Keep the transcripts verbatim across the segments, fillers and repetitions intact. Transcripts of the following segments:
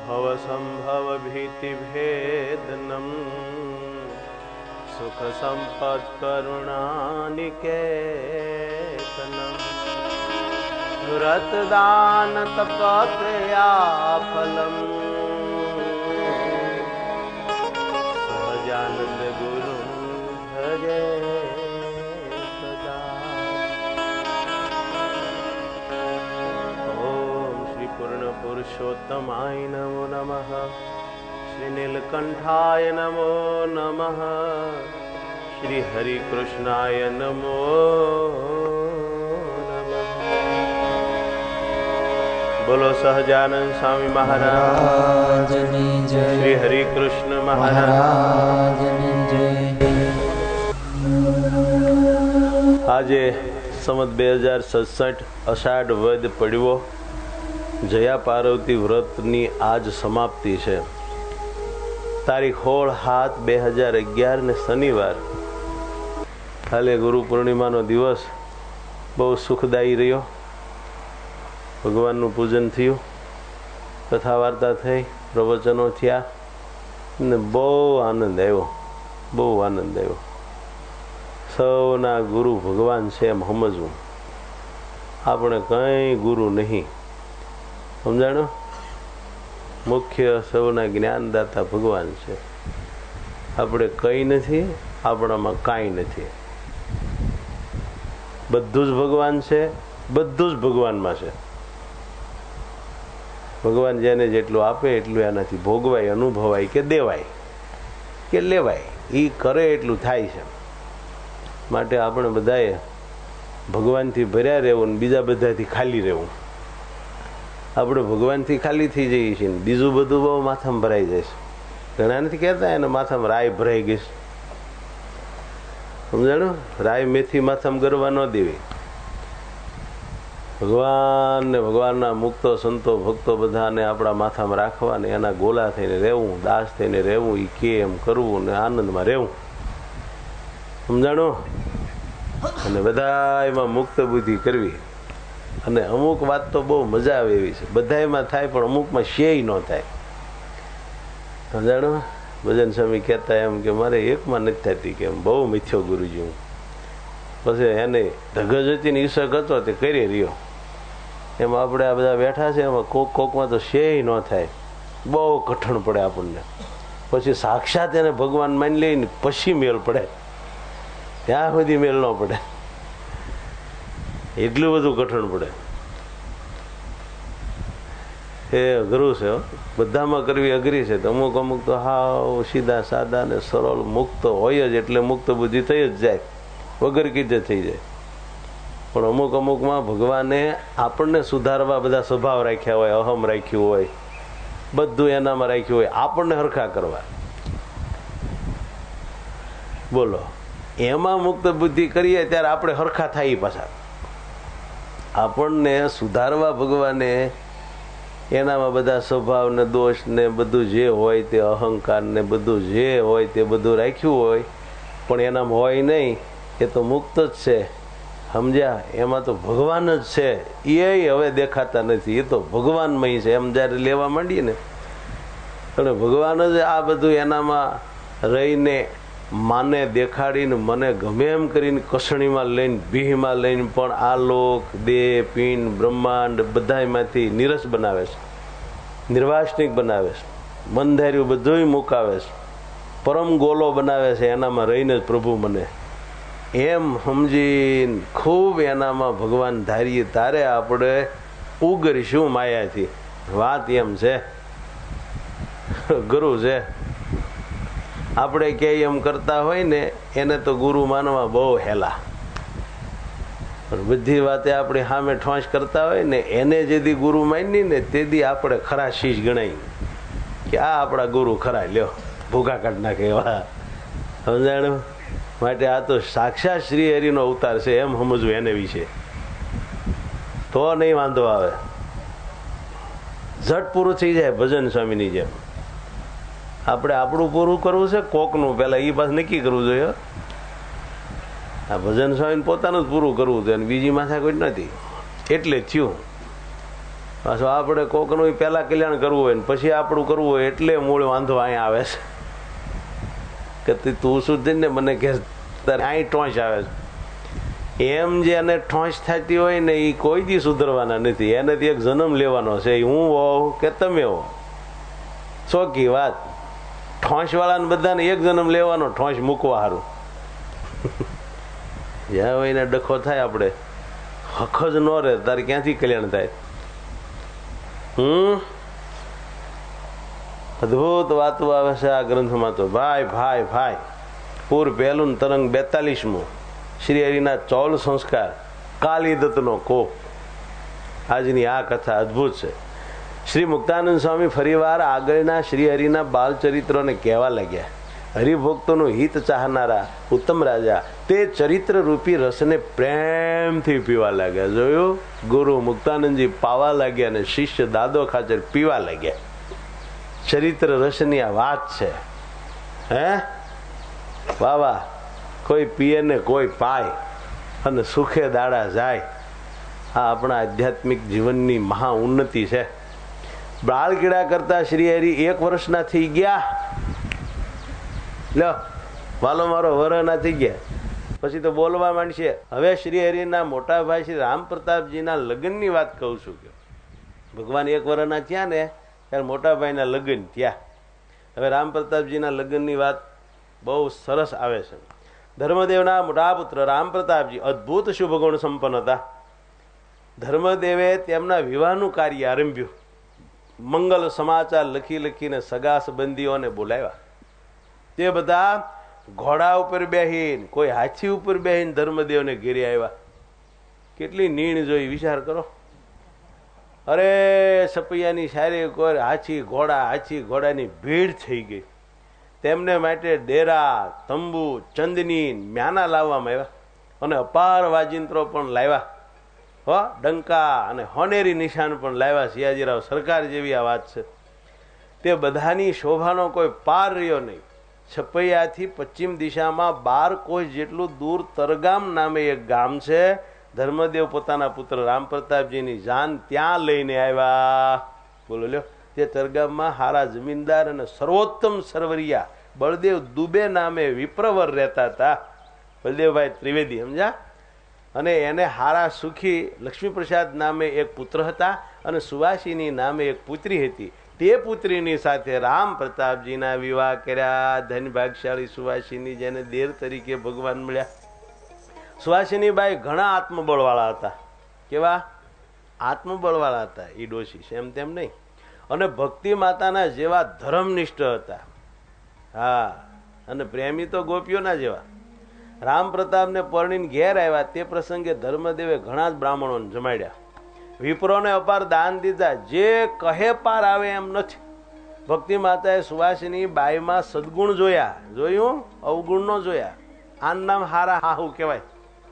भवसंभव भीतिभेदनम सुख संपद करुणानिकेतनम व्रतदान तपत्या फलम सहजानंद गुरु भजे सदा। ओम श्री पूर्ण पुरुषोत्तमाय नमो नमः। श्री नीलकंठाय नमो नमः। श्री हरि कृष्णाय नमो नमः। बोलो सहजानंद स्वामी महाराज श्री हरि कृष्ण महाराज આજે સંવત બે હજાર સડસઠ અષાઢ વદ પડવો જયા પાર્વતી વ્રતની આજ સમાપ્તિ છે। તારીખ સોળ સાત બે હજાર અગિયાર ને શનિવાર। કાલે ગુરુ પૂર્ણિમાનો દિવસ બહુ સુખદાયી રહ્યો। ભગવાનનું પૂજન થયું, કથા વાર્તા થઈ, પ્રવચનો થયા ને બહુ આનંદ આવ્યો, બહુ આનંદ આવ્યો। સૌના ગુરુ ભગવાન છે એમ સમજવું, આપણે કંઈ ગુરુ નહીં, સમજાણો? મુખ્ય સૌના જ્ઞાનદાતા ભગવાન છે, આપણે કંઈ નથી, આપણામાં કાંઈ નથી। બધું જ ભગવાન છે, બધું જ ભગવાનમાં છે। ભગવાન જેને જેટલું આપે એટલું એનાથી ભોગવાય, અનુભવાય કે દેવાય કે લેવાય, એ કરે એટલું થાય છે। માટે આપણે બધાએ ભગવાનથી ભર્યા રહેવું ને બીજા બધાથી ખાલી રહેવું। આપણે ભગવાનથી ખાલી થઈ જઈએ છીએ ને બીજું બધું બહુ માથામાં ભરાઈ જાય છે। ઘણા નથી કહેતા એને માથામાં રાય ભરાઈ ગઈ, સમજાણું? રાય મેથી માથામાં ગરવા ન દેવી। ભગવાન ને ભગવાનના મુક્તો સંતો ભક્તો બધાને આપણા માથામાં રાખવા ને એના ગોલા થઈને રહેવું, દાસ થઈને રહેવું, એ કે એમ કરવું ને આનંદમાં રહેવું, સમજાણું? અને બધા એમાં મુક્ત બુદ્ધિ કરવી। અને અમુક વાત તો બહુ મજા આવે એવી છે, બધા એમાં થાય પણ અમુકમાં શેય ન થાય, સમજાણું? ભજન સ્વામી કહેતા એમ કે મારે એકમાં નથી થતી, કે એમ બહુ મિથ્યો ગુરુજી હું। પછી એને ધગજ હતી ને ઈશક હતો તે કરી રહ્યો, એમાં આપણે આ બધા બેઠા છે એમાં કોક કોકમાં તો શેય ન થાય, બહુ કઠણ પડે આપણને। પછી સાક્ષાત એને ભગવાન માની લઈને પછી મેલ પડે, ત્યાં સુધી મેલ ન પડે, એટલું બધું કઠણ પડે। એ અઘરું છે, બધામાં કરવી અઘરી છે। અમુક અમુક તો હાવ સીધા સાદા ને સરળ મુક્ત હોય જ, એટલે મુક્ત બુદ્ધિ થઈ જ જાય, વગર કીધે થઈ જાય। પણ અમુક અમુકમાં ભગવાને આપણને સુધારવા બધા સ્વભાવ રાખ્યા હોય, અહમ રાખ્યું હોય, બધું એનામાં રાખ્યું હોય, આપણને હરખા કરવા। બોલો, એમાં મુક્ત બુદ્ધિ કરીએ ત્યારે આપણે હરખા થાય પાછા। આપણને સુધારવા ભગવાને એનામાં બધા સ્વભાવ ને દોષ ને બધું જે હોય તે અહંકાર ને બધું જે હોય તે બધું રાખ્યું હોય, પણ એનામાં હોય નહીં, એ તો મુક્ત જ છે, સમજ્યા? એમાં તો ભગવાન જ છે, એ હવે દેખાતા નથી, એ તો ભગવાનમય છે એમ જ્યારે લેવા માંડીએ ને, અને ભગવાન જ આ બધું એનામાં રહીને માને દેખાડીને મને ગમે એમ કરીને કસણીમાં લઈને ભીહમાં લઈને પણ આ લોક દેહ પિંડ બ્રહ્માંડ બધામાંથી નિરસ બનાવે છે, નિર્વાસનિક બનાવે છે, બંધાર્યું બધું મુકાવે છે, પરમ ગોલો બનાવે છે, એનામાં રહીને જ પ્રભુ મને એમ સમજીને ખૂબ એનામાં ભગવાન ધારીએ તારે આપણે ઉગરીશું માયાથી। વાત એમ છે, ગુરુ છે, આપણે ક્યાંય એમ કરતા હોય ને એને તો ગુરુ માનવા બહુ હેલા, બધી વાતે આપણી સામે ઠોંચ કરતા હોય ને એને જેથી ગુરુ માની ને તેથી આપણે ખરા શીશ ગણાય કે આ આપણા ગુરુ ખરા, લ્યો ભૂખા કાઢ નાખે એવા, સમજાણું? માટે આ તો સાક્ષાત શ્રી હરિનો અવતાર છે એમ સમજવું એને વિશે, તો નહીં વાંધો આવે, ઝટ પૂરું થઈ જાય ભજન સ્વામીની જેમ। આપણે આપણું પૂરું કરવું છે, કોકનું પેલા એ પાસ નક્કી કરવું જોઈએ। આ ભજન સ્વામીને પોતાનું જ પૂરું કરવું છે અને બીજી માથા કોઈ નથી, એટલે થયું। પાછું આપણે કોકનું પહેલાં કલ્યાણ કરવું હોય ને પછી આપણું કરવું હોય એટલે મૂળ વાંધો અહીંયા આવે છે કે તું સુધી ને મને કે અહીં ટોંચ આવે છે એમ જે એને ઠોંચ થતી હોય ને એ કોઈ દી સુધરવાના નથી. એનેથી એક જન્મ લેવાનો છે, હું હોઉં કે તમે હો. ચોખ્ખી વાત. ઠોંચ વાળાને બધાને એક જન્મ લેવાનો, ઠોંચ મૂકવા સારું. જ્યાં હોય ને ડખો થાય આપણે હક જ ન રહે તારે ક્યાંથી કલ્યાણ થાય. હમ અદભુત વાતો આવે છે આ ગ્રંથમાં તો. ભાઈ ભાઈ ભાઈ પૂર પહેલું તરંગ બેતાલીસમું શ્રી હરિના ચૌલ સંસ્કાર કાલિદત્તનો કોપ. આજની આ કથા અદભુત છે. શ્રી મુક્તાનંદ સ્વામી ફરીવાર આગળના શ્રી હરિના બાલચરિત્રોને કહેવા લાગ્યા. હરિભક્તોનું હિત ચાહનારા ઉત્તમ રાજા તે ચરિત્ર રૂપી રસને પ્રેમથી પીવા લાગ્યા. જોયું, ગુરુ મુક્તાનંદજી પાવા લાગ્યા અને શિષ્ય દાદો ખાચર પીવા લાગ્યા. ચરિત્ર રસની આ વાત છે. હે વાહ વાહ. કોઈ પીએ ને કોઈ પાય અને સુખે દાડા જાય. આ આપણા આધ્યાત્મિક જીવનની મહા ઉન્નતિ છે. બાળ કીડા કરતા શ્રી હરિ એક વર્ષના થઈ ગયા. લો વાલો મારો વરના થઈ ગયા પછી તો બોલવા માંડશે. હવે શ્રી હરિના મોટા ભાઈ શ્રી રામ પ્રતાપજીના લગ્નની વાત કહું છું કે ભગવાન એક વર્ષના થયા ને ત્યારે મોટા ભાઈના લગ્ન થયા. હવે રામ પ્રતાપજીના લગ્નની વાત બહુ સરસ આવે છે. ધર્મદેવના મોટા પુત્ર રામ પ્રતાપજી અદભુત શુભ ગુણ સંપન્ન હતા. ધર્મદેવે તેમના વિવાહનું કાર્ય આરંભ્યું. મંગલ સમાચાર લખી લખીને સગા સંબંધીઓને બોલાવ્યા. તે બધા ઘોડા ઉપર બેહીને કોઈ હાથી ઉપર બેહીને ધર્મદેવને ઘેરી આવ્યા. કેટલી નીણ જોઈ વિચાર કરો. અરે સપૈયાની સારી કોઈ હાથી ઘોડા હાથી ઘોડાની ભીડ થઈ ગઈ. તેમને માટે ડેરા તંબુ ચંદની મ્યાના લાવવામાં આવ્યા અને અપાર વાજિંત્રો પણ લાવ્યા. હો ડંકા અને હોનેરી નિશાન પણ લાવ્યા. સિયાજીરાવ સરકાર જેવી આ વાત છે. તે બધાની શોભાનો કોઈ પાર રહ્યો નહીં. છપૈયાથી પશ્ચિમ દિશામાં બાર કોષ જેટલું દૂર તરગામ નામે એક ગામ છે. ધર્મદેવ પોતાના પુત્ર રામ પ્રતાપજીની જાન ત્યાં લઈને આવ્યા. બોલો લ્યો. તે તરગામમાં હારા જમીનદાર અને સર્વોત્તમ સરવરિયા બળદેવ દુબે નામે વિપ્રવર રહેતા હતા. બળદેવભાઈ ત્રિવેદી સમજ્યા. અને એને હારા સુખી લક્ષ્મીપ્રસાદ નામે એક પુત્ર હતા અને સુવાસિની નામે એક પુત્રી હતી. તે પુત્રીની સાથે રામ પ્રતાપજીના વિવાહ કર્યા. ધન ભાગશાળી સુવાસિની જેને દેર તરીકે ભગવાન મળ્યા. સુવાસિની બાઈ ઘણા આત્મબળવાળા હતા. કેવા આત્મબળવાળા હતા એ ડોશી છે એમ તેમ નહીં. અને ભક્તિ માતાના જેવા ધર્મનિષ્ઠ હતા. હા અને પ્રેમી તો ગોપીઓના જેવા. રામ પ્રતાપને પરણીને ઘેર આવ્યા તે પ્રસંગે ધર્મદેવે ઘણા જ બ્રાહ્મણોને જમાડ્યા. વિપ્રોને અપાર દાન દીધા. જે કહે પાર આવે એમ નથી. ભક્તિ માતાએ સુવાસિની બાઈમાં સદગુણ જોયા. જોયું? અવગુણ નો જોયા. આનું નામ હારા હાહુ કહેવાય.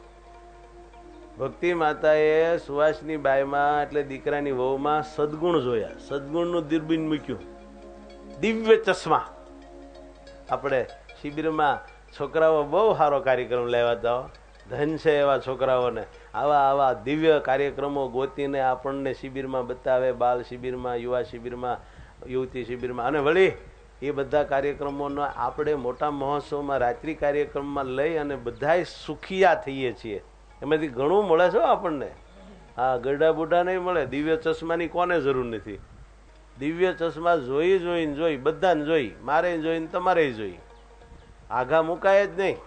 ભક્તિ માતાએ સુવાસની બાઈમાં એટલે દીકરાની વહુમાં સદગુણ જોયા. સદગુણનું દૂરબીન મૂક્યું. દિવ્ય ચશ્મા. આપણે શિબિરમાં છોકરાઓ બહુ સારો કાર્યક્રમ લેવા હતા. ધન છે એવા છોકરાઓને આવા આવા દિવ્ય કાર્યક્રમો ગોતીને આપણને શિબિરમાં બતાવે. બાલ શિબિરમાં, યુવા શિબિરમાં, યુવતી શિબિરમાં. અને વળી એ બધા કાર્યક્રમોનો આપણે મોટા મહોત્સવમાં રાત્રિ કાર્યક્રમમાં લઈ અને બધાય સુખિયા થઈએ છીએ. એમાંથી ઘણું મળે છે આપણને. હા ગરડા બુઢા નહીં મળે. દિવ્ય ચશ્માની કોને જરૂર નથી. દિવ્ય ચશ્મા જોઈ જોઈને જોઈ બધાને જોઈ મારે જોઈને તમારે જોઈ આઘા મુકાય જ નહીં.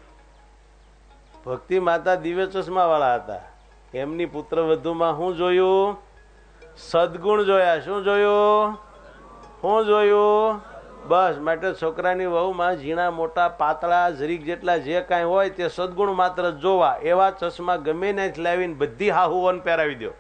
ભક્તિ માતા દિવ્ય ચશ્મા વાળા હતા. એમની પુત્ર વધુમાં શું જોયું? સદગુણ જોયા. શું જોયું? શું જોયું? બસ માટે છોકરાની વહુમાં ઝીણા મોટા પાતળા જરીક જેટલા જે કાંઈ હોય તે સદગુણ માત્ર જોવા. એવા ચશ્મા ગમે ને લાવીને બધી હાહુઓને પહેરાવી દો.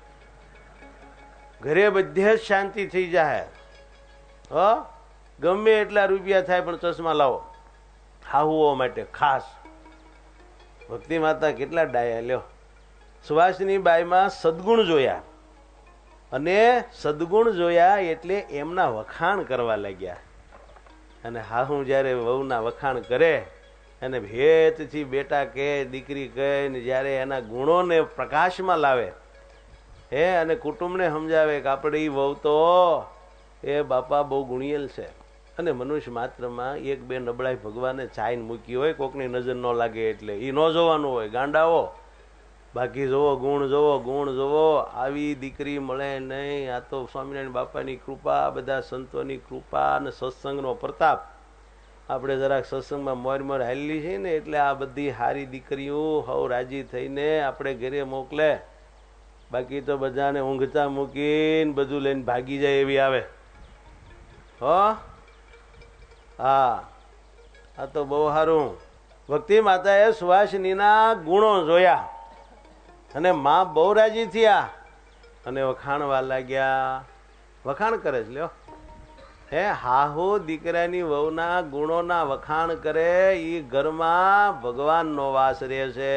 ઘરે બધે જ શાંતિ થઈ જાય. હ ગમે એટલા રૂપિયા થાય પણ ચશ્મા લાવો હાહુઓ માટે ખાસ. ભક્તિ માતા કેટલા ડાયા લ્યો. સુવાસની બાઈમાં સદગુણ જોયા અને સદગુણ જોયા એટલે એમના વખાણ કરવા લાગ્યા. અને હાહુ જયારે વહુના વખાણ કરે અને ભેતથી બેટા કહે દીકરી કહે ને જયારે એના ગુણોને પ્રકાશમાં લાવે હે અને કુટુંબને સમજાવે કે આપણે એ વહુ તો એ બાપા બહુ ગુણિયેલ છે અને મનુષ્ય માત્રમાં એક બે નબળાઈ ભગવાને ચાઈને મૂકી હોય, કોકની નજર ન લાગે એટલે એ ન જોવાનું હોય. ગાંડાઓ બાકી જોવો, ગુણ જોવો, ગુણ જોવો. આવી દીકરી મળે નહીં. આ તો સ્વામિનારાયણ બાપાની કૃપા, બધા સંતોની કૃપા અને સત્સંગનો પ્રતાપ. આપણે જરાક સત્સંગમાં મોર મોર હાલી છે ને એટલે આ બધી સારી દીકરીઓ હવ રાજી થઈને આપણે ઘરે મોકલે. બાકી તો બધાને ઊંઘતા મૂકીને બધું લઈને ભાગી જાય એવી આવે. હો હા, આ તો બહુ સારું. ભક્તિ માતાએ સુહાસિનીના ગુણો જોયા અને માં બહુ રાજી થયા અને વખાણવા લાગ્યા. વખાણ કરે છે લ્યો. હે હાહુ દીકરાની વહુના ગુણોના વખાણ કરે એ ઘરમાં ભગવાનનો વાસ રહે છે.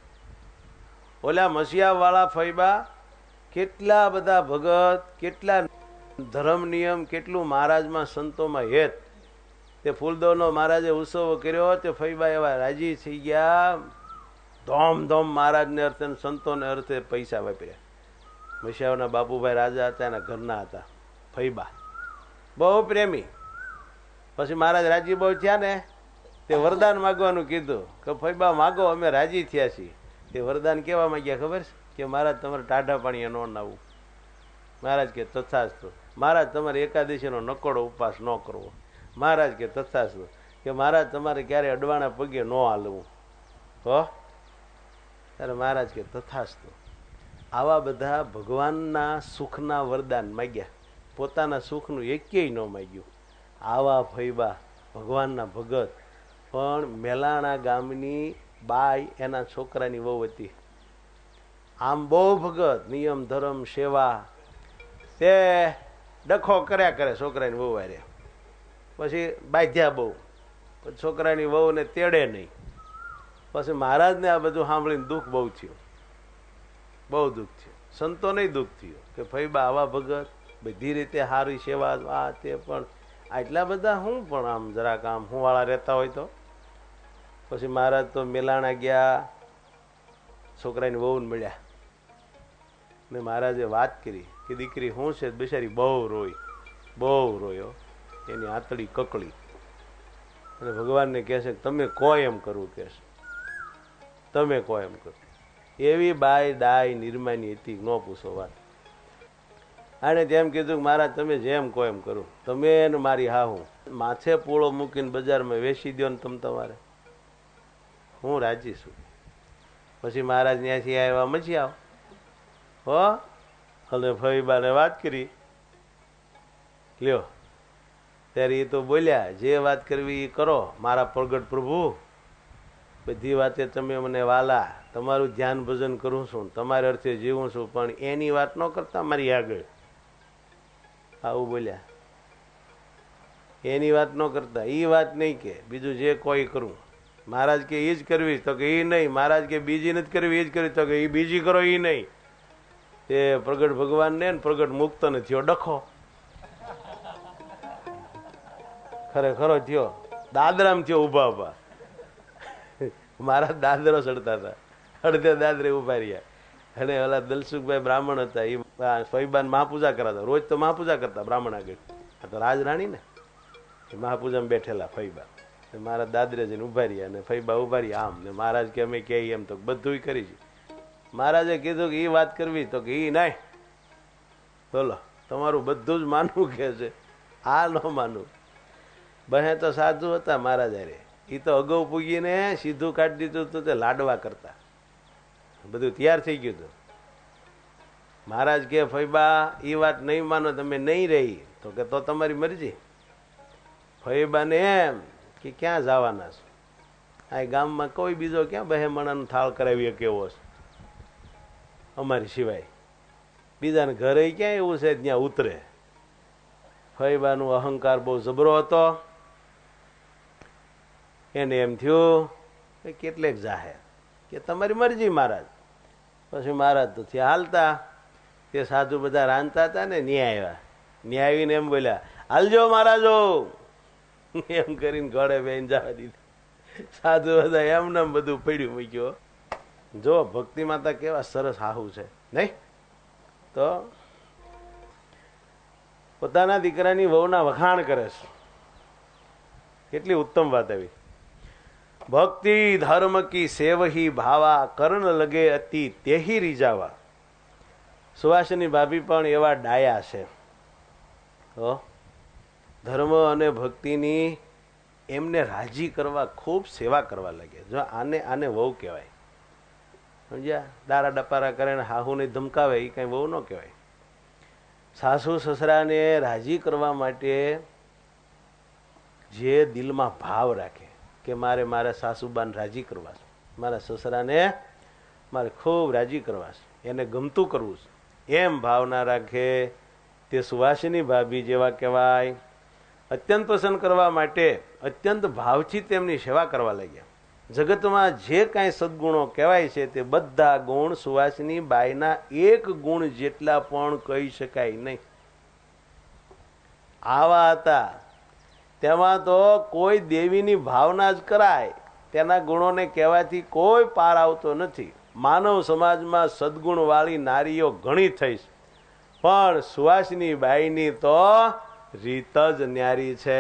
ઓલા મસિયા વાળા ફૈબા કેટલા બધા ભગત, કેટલા ધર્મ નિયમ, કેટલું મહારાજમાં સંતોમાં હેત. તે ફૂલદોનો મહારાજે ઉત્સવ કર્યો તે ફૈબા એવા રાજી થઈ ગયા. ધોમ ધોમ મહારાજને અર્થે સંતોને અર્થે પૈસા વાપર્યા. મસિયાઓના બાપુભાઈ રાજા હતા, એના ઘરના હતા ફૈબા, બહુ પ્રેમી. પછી મહારાજ રાજી બહુ થયા ને તે વરદાન માગવાનું કીધું કે ફૈબા માગો, અમે રાજી થયા છીએ. તે વરદાન કેવા માંગ્યા ખબર છે? કે મહારાજ તમારે ટાઢા પાણીએ ન નાવું. મહારાજ કે તથાસ્તુ. મહારાજ તમારે એકાદશીનો નકોડો ઉપવાસ ન કરવો. મહારાજ કે તથાસ્તુ. કે મહારાજ તમારે ક્યારે અડવાણા પગે ન હાલવું. હો ત્યારે મહારાજ કે તથાસ્તુ. આવા બધા ભગવાનના સુખના વરદાન માગ્યા, પોતાના સુખનું એકેય ન માગ્યું. આવા ફૈબા ભગવાનના ભગત. પણ મેલાણા ગામની બાઈ એના છોકરાની વહુ હતી. આમ બહુ ભગત, નિયમ ધર્મ સેવા. તે ડખો કર્યા કરે છોકરાની વહુ હારે. પછી બાંધ્યા બહુ. પછી છોકરાની વહુને તેડે નહીં. પછી મહારાજને આ બધું સાંભળીને દુઃખ બહુ થયું, બહુ દુઃખ થયું. સંતો નહીં દુઃખ થયું કે ફૈબા આવા ભગત, બધી રીતે સારી સેવા, આ તે, પણ આટલા બધા હું પણ આમ જરાક આમ હું વાળા રહેતા હોય તો. પછી મહારાજ તો મેલાણા ગયા, છોકરાની વહુને મળ્યા ને મહારાજે વાત કરી કે દીકરી શું છે? બિચારી બહુ રોઈ, બહુ રોયો, એની આંતળી કકળી. અને ભગવાનને કહે છે કે તમે કોઈ એમ કરવું, કહે છે તમે કોઈ એમ કરો. એવી બાઈ ડાય નિર્માની હતી, ન પૂછો વાત. આને જેમ કીધું કે મહારાજ તમે જેમ કોઈ એમ કરું, તમે ને મારી હાહુ માથે પૂળો મૂકીને બજારમાં વેચી દો ને તમે તમારે, હું રાજી છું. પછી મહારાજ ત્યાંથી આવ્યા મચી આવ હો અને ફઈબાને વાત કરી લ્યો. ત્યારે એ તો બોલ્યા જે વાત કરવી એ કરો મારા પ્રગટ પ્રભુ. બધી વાતે તમે મને વાલા, તમારું ધ્યાન ભજન કરું છું, તમારે અર્થે જીવું છું, પણ એની વાત ન કરતા મારી આગળ. આવું બોલ્યા. એની વાત ન કરતા, એ વાત નહીં કે બીજું જે કોઈ કરું. મહારાજ કે એ જ કરવી તો કે એ નહીં. મહારાજ કે બીજી નથી કરવી એ જ કરવી તો કે એ બીજી કરો એ નહીં. તે પ્રગટ ભગવાન ને પ્રગટ મુક્ત ને થયો ડખો. ખરેખરો થયો દાદરામ થયો ઉભા ઉભા. મારા દાદરો ચડતા હતા, અડધે દાદરે ઉભા રહ્યા. અને ઓલા દલસુખભાઈ બ્રાહ્મણ હતા, એ ફઈબાન મહાપૂજા કરાતા. રોજ તો મહાપૂજા કરતા બ્રાહ્મણ આગળ. આ તો રાજરાણી ને, મહાપૂજામાં બેઠેલા ફઈબા. મારા દાદરે જઈને ઉભા રહ્યા અને ફઈબા ઉભા રહ્યા આમ. ને મહારાજ કે અમે કે એમ તો બધું કરી છે. મહારાજે કીધું કે એ વાત કરવી તો કે એ નહીં. બોલો તમારું બધું જ માનવું કે છે, આ ન માનવું. બહે તો સાધુ હતા મહારાજ અરે. એ તો અગાઉ પૂગીને સીધું કાઢી દીધું હતું, તે લાડવા કરતા. બધું તૈયાર થઈ ગયું હતું. મહારાજ કે ફઈબા એ વાત નહીં માનો તમે નહીં રહી તો કે તો તમારી મરજી. ફઈબાને એમ કે ક્યાં જવાના છો? આ ગામમાં કોઈ બીજો ક્યાં બહેમણાનો થાળ કરાવીએ કેવો છે અમારી સિવાય? બીજાને ઘરે ક્યાં એવું છે ત્યાં ઉતરે? ફઈબાનો અહંકાર બહુ જબરો હતો. એને એમ થયું કે કેટલેક જાહેર કે તમારી મરજી મહારાજ. પછી મહારાજ તો ત્યાં હાલતા. તે સાધુ બધા રાંધતા હતા ને ન્યા આવ્યા. ન્યા આવીને એમ બોલ્યા હાલજો મહારાજો, એમ કરીને ઘોડે બેન જવા દીધી. સાધુ બધા એમને બધું પડ્યું મૂક્યો. જો ભક્તિ માતા કેવા સરસ હાહુ છે નહીં? તો પોતાના દીકરાની વહુના વખાણ કરે છે. કેટલી ઉત્તમ વાત આવી. ભક્તિ ધર્મ કી સેવહી ભાવા કર્ણ લગે અતિ તેહી રીજાવા. સુવાસિની ભાભી પણ એવા ડાયા છે. ધર્મ અને ભક્તિની એમને રાજી કરવા ખૂબ સેવા કરવા લાગે. જો આને આને વહુ કહેવાય. સમજ્યા? દારા ડપારા કરે ને હાહુને ધમકાવે એ કઈ વહુ ન કહેવાય. સાસુ સસરાને રાજી કરવા માટે જે દિલમાં ભાવ રાખે કે મારે મારા સાસુબાને રાજી કરવા છે, મારા સસરાને મારે ખૂબ રાજી કરવા છે, એને ગમતું કરવું છે, એમ ભાવના રાખે તે સુવાસિની ભાભી જેવા કહેવાય. અત્યંત પસંદ કરવા માટે અત્યંત ભાવથી તેમની સેવા કરવા લાગ્યા. જગતમાં જે કાંઈ સદગુણો કહેવાય છે તે બધા ગુણ સુવાસિની બાઈના એક ગુણ જેટલા પણ કહી શકાય નહીં. આવા હતા. તેમાં તો કોઈ દેવીની ભાવના જ કરાય. તેના ગુણોને કહેવાથી કોઈ પાર આવતો નથી. માનવ સમાજમાં સદગુણવાળી નારીઓ ઘણી થઈ છે, પણ સુવાસિની બાઈની તો રીત જ ન્યારી છે.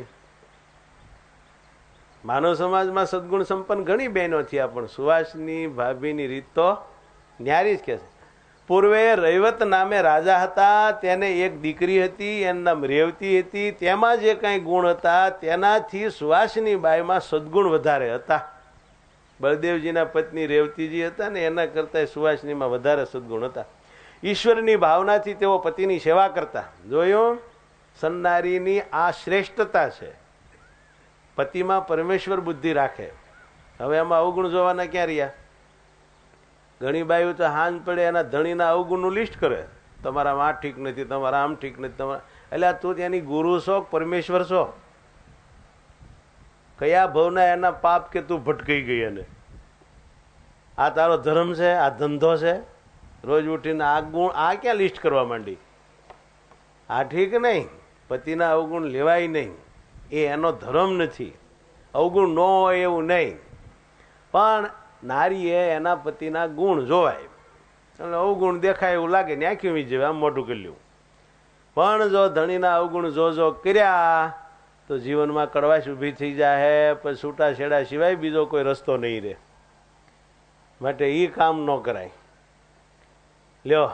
માનવ સમાજમાં સદગુણ સંપન્ન ઘણી બહેનો થયા, પણ સુવાસિની ભાભીની રીત તો ન્યારી જ કે છે. પૂર્વે રૈવત નામે રાજા હતા. તેને એક દીકરી હતી, એનું નામ રેવતી હતી. તેમાં જે કાંઈ ગુણ હતા તેનાથી સુવાસિની બાઈમાં સદગુણ વધારે હતા. બળદેવજીના પત્ની રેવતીજી હતા ને એના કરતા સુવાસિનીમાં વધારે સદગુણ હતા. ઈશ્વરની ભાવનાથી તેઓ પતિની સેવા કરતા. જોયું? સન્નારીની આ શ્રેષ્ઠતા છે. પતિમાં પરમેશ્વર બુદ્ધિ રાખે. હવે એમાં અવગુણ જોવાના ક્યાં રહ્યા? ઘણી બાઈઓ તો હાંજ પડે એના ધણીના અવગુણનું લિસ્ટ કરે. તમારા આ ઠીક નથી, તમારા આમ ઠીક નથી, તમારા એટલે તું ત્યાંની ગુરુ છો, પરમેશ્વર છો? કયા ભવના એના પાપ કે તું ભટકાઈ ગઈ? એને આ તારો ધર્મ છે, આ ધંધો છે? રોજ ઉઠીને આ ગુણ આ ક્યાં લિસ્ટ કરવા માંડી? આ ઠીક નહીં. પતિના અવગુણ લેવાય નહીં, એ એનો ધર્મ નથી. અવગુણ ન હોય એવું નહીં, પણ નારીએ એના પતિના ગુણ જોવાય. એટલે અવગુણ દેખાય એવું લાગે ને આંખ્યું વી જેવું આમ મોટું કર્યું. પણ જો ધણીના અવગુણ જો જો કર્યા તો જીવનમાં કડવાશ ઊભી થઈ જાય. પછી છૂટા છેડા સિવાય બીજો કોઈ રસ્તો નહીં રહે. માટે એ કામ ન કરાય. લ્યો,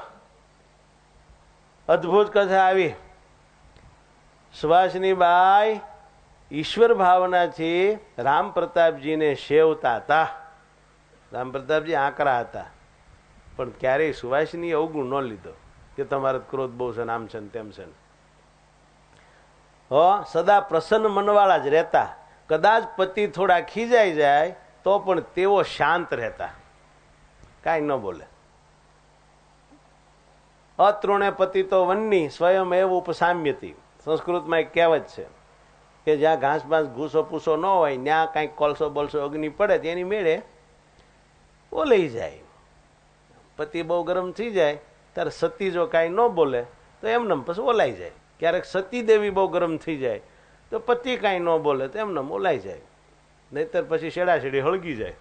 અદભુત કથા આવી. સુવાસિની બાઈ ઈશ્વર ભાવનાથી રામ પ્રતાપજીને સેવતા હતા. રામ પ્રતાપજી આકરા હતા, પણ ક્યારેય સુવાસિની અવગુણ ન લીધો કે તમારે ક્રોધ બહુ છે, આમ છે તેમ છે. હો, સદા પ્રસન્ન મનવાળા જ રહેતા. કદાચ પતિ થોડા ખીજાઈ જાય તો પણ તેઓ શાંત રહેતા, કાંઈ ન બોલે. અતૃણે પતિ તો વન્ની સ્વયં એવું ઉપસામ્યતી. સંસ્કૃતમાં એક કહેવત છે કે જ્યાં ઘાસ બાંસ ઘૂસો પૂસો ન હોય ત્યાં કાંઈક કોલસો બોલસો અગ્નિ પડે તેની મેળે ઓલાઈ જાય. પતિ બહુ ગરમ થઈ જાય ત્યારે સતી જો કાંઈ ન બોલે તો એમને પછી ઓલાઈ જાય. ક્યારેક સતી દેવી બહુ ગરમ થઈ જાય તો પતિ કાંઈ ન બોલે તો એમને ઓલાઈ જાય. નહીતર પછી શેડા શેડી હળગી જાય.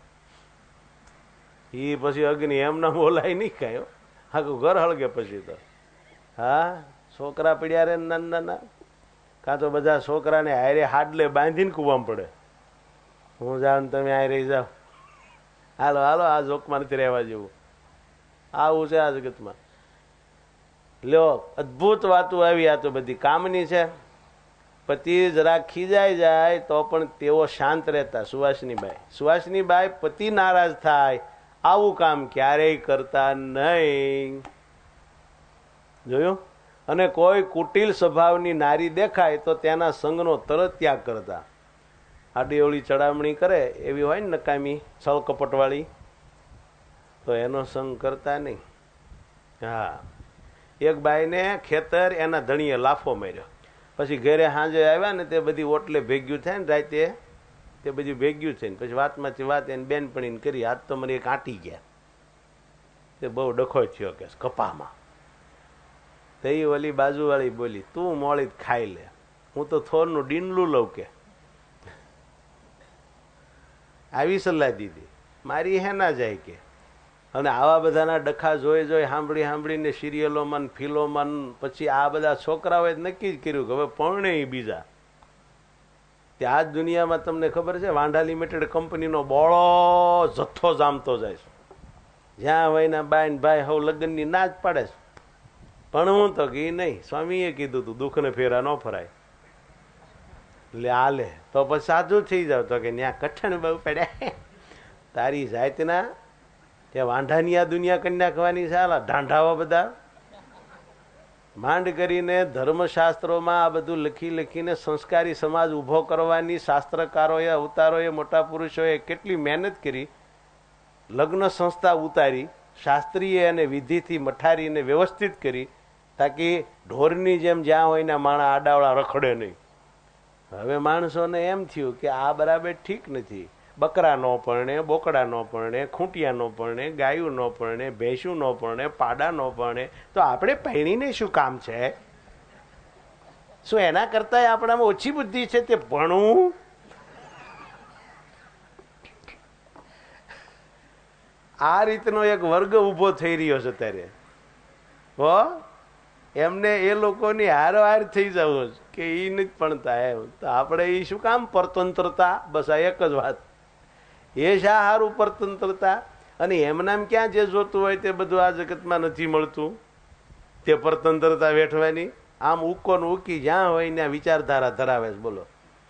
એ પછી અગ્નિ એમને ઓલાય નહીં કાંઈ, આખું ઘર હળગે પછી તો. હા, છોકરા પડ્યા રે નાના નાના, કાં તો બધા છોકરાને હારે હાડલે બાંધીને કૂવામાં પડે. હું જાઉં તમે હારે રહી જાઓ, હાલો હાલો, આ જોકમાં નથી રહેવા જેવું. આવું છે આ જગતમાં. લ્યો, અદભુત વાતો આવી. આ તો બધી કામની છે. પતિ જરા ખીજાઈ જાય તો પણ તેઓ શાંત રહેતા. સુવાસિની બાઈ સુવાસિની બાઈ પતિ નારાજ થાય આવું કામ ક્યારેય કરતા નહીં. જોયું? અને કોઈ કુટિલ સ્વભાવની નારી દેખાય તો તેના સંગનો તરત ત્યાગ કરતા. આડી અવળી ચડામણી કરે એવી હોય ને નકામી છળ કપટવાળી, તો એનો સંગ કરતા નહીં. હા, એક બાઈને ખેતર એના ધણીએ લાફો માર્યો. પછી ઘરે સાંજે આવ્યા ને તે બધી ઓટલે ભેગ્યું થાય ને રાતે, તે બધું ભેગ્યું થઈને પછી વાતમાંથી વાત એને બેનપણીને કરી. આજ તો મને એક આંટી ગયા, તે બહુ ડખો થયો કે કપામાં. તો એ ઓલી બાજુવાળી બોલી, તું મોળી ખાઈ લે, હું તો થોરનું ડીંડલું લઉં કે. આવી સલાહ દીધી. મારી હે ના જાય કે અને આવા બધાના ડખા જોઈ જોઈ સાંભળી સાંભળીને સિરિયલોમાં ફિલ્મોમાં પછી આ બધા છોકરાઓએ નક્કી જ કર્યું કે હવે પરણે બીજા. ત્યાં જ દુનિયામાં તમને ખબર છે વાંઢા લિમિટેડ કંપનીનો બોળો જથ્થો જામતો જાય છે. જ્યાં હોય ને બાઈન ભાઈ હવે લગ્નની ના જ પાડે છે. પણ હું તો કે નહીં, સ્વામીએ કીધું તું દુઃખને ફેરા ન ફરાય. એટલે હાલે તો પછી સાચું થઈ જાવ તો કે ત્યાં કઠણ બહુ પડ્યા. તારી જાતના ત્યાં વાંઢાની આ દુનિયા કરી નાખવાની છે. ઢાંઢાવા બધા માંડ કરીને ધર્મશાસ્ત્રોમાં આ બધું લખી લખીને સંસ્કારી સમાજ ઊભો કરવાની શાસ્ત્રકારોએ અવતારોએ મોટા પુરુષોએ કેટલી મહેનત કરી. લગ્ન સંસ્થા ઉતારી, શાસ્ત્રીય અને વિધિથી મઠારીને વ્યવસ્થિત કરી, તાકી ઢોરની જેમ જ્યાં હોય ને માણા આડાવડા રખડે નહીં. હવે માણસોને એમ થયું કે આ બરાબર ઠીક નથી. બકરા ન પરણે, બોકડા ન પરણે, ખૂંટિયા ન પરણે, ગાયું ન પરણે, ભેંસું ન પરણે, પાડા ન પરણે, તો આપણે પહેણીને શું કામ છે? શું એના કરતા આપણામાં ઓછી બુદ્ધિ છે તે ભણવું? આ રીતનો એક વર્ગ ઉભો થઈ રહ્યો છે અત્યારે. હો એમને એ લોકોની હારવાર થઈ જવું કે એ નથી પણ થાય. તો આપણે એ શું કામ પરતંત્રતા? બસ આ એક જ વાત. એ શા હારું પરતંત્રતા? અને એમનામ ક્યાં જે જોતું હોય તે બધું આ જગતમાં નથી મળતું. તે પરતંત્રતા વેઠવાની આમ ઉકો ને ઉકી જ્યાં હોય ત્યાં વિચારધારા ધરાવે છે. બોલો.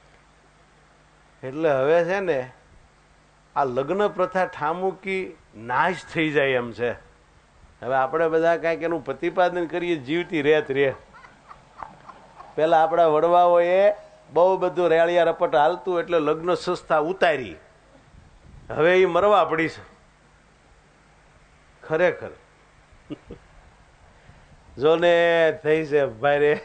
એટલે હવે છે ને આ લગ્ન પ્રથા ઠામુકી નાશ થઈ જાય એમ છે. હવે આપણે બધા કાંઈક એનું પ્રતિપાદન કરીએ, જીવતી રેત રે. પેલા આપણા વડવાઓએ બહુ બધું રેળિયા રપટ હાલતું એટલે લગ્ન સંસ્થા ઉતારી. હવે એ મરવા પડી છે ખરેખર. જોને થઈ છે ભાઈ રે.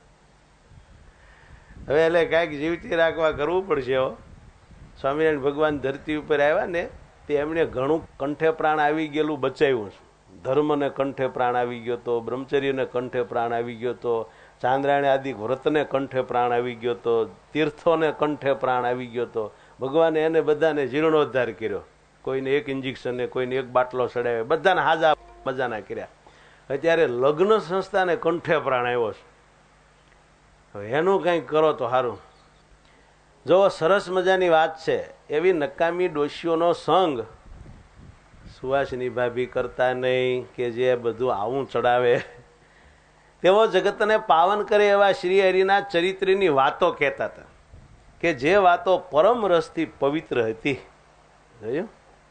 હવે એટલે કાંઈક જીવતી રાખવા કરવું પડશે. સ્વામિનારાયણ ભગવાન ધરતી ઉપર આવ્યા ને તે એમણે ઘણું કંઠે પ્રાણ આવી ગયેલું બચાવ્યું છે. ધર્મને કંઠે પ્રાણ આવી ગયો તો, બ્રહ્મચર્યને કંઠે પ્રાણ આવી ગયો તો, ચાંદ્રાયણ આદિ વ્રતને કંઠે પ્રાણ આવી ગયો તો, તીર્થોને કંઠે પ્રાણ આવી ગયો તો. ભગવાને એને બધાને જીર્ણોદ્ધાર કર્યો. કોઈને એક ઇન્જેક્શન, કોઈને એક બાટલો ચડાવ્યો, બધાને હાજા મજાના કર્યા. અત્યારે લગ્ન સંસ્થાને કંઠે પ્રાણ આવ્યો છે. હવે એનું કંઈક કરો તો સારું. જો સરસ મજાની વાત છે. એવી નકામી ડોશીઓનો સંગ સુવાસની ભાભી કરતા નહીં કે જે બધું આવું ચડાવે. તેઓ જગતને પાવન કરે એવા શ્રી હરિના ચરિત્રની વાતો કહેતા હતા કે જે વાતો પરમ રસથી પવિત્ર હતી. જોયું?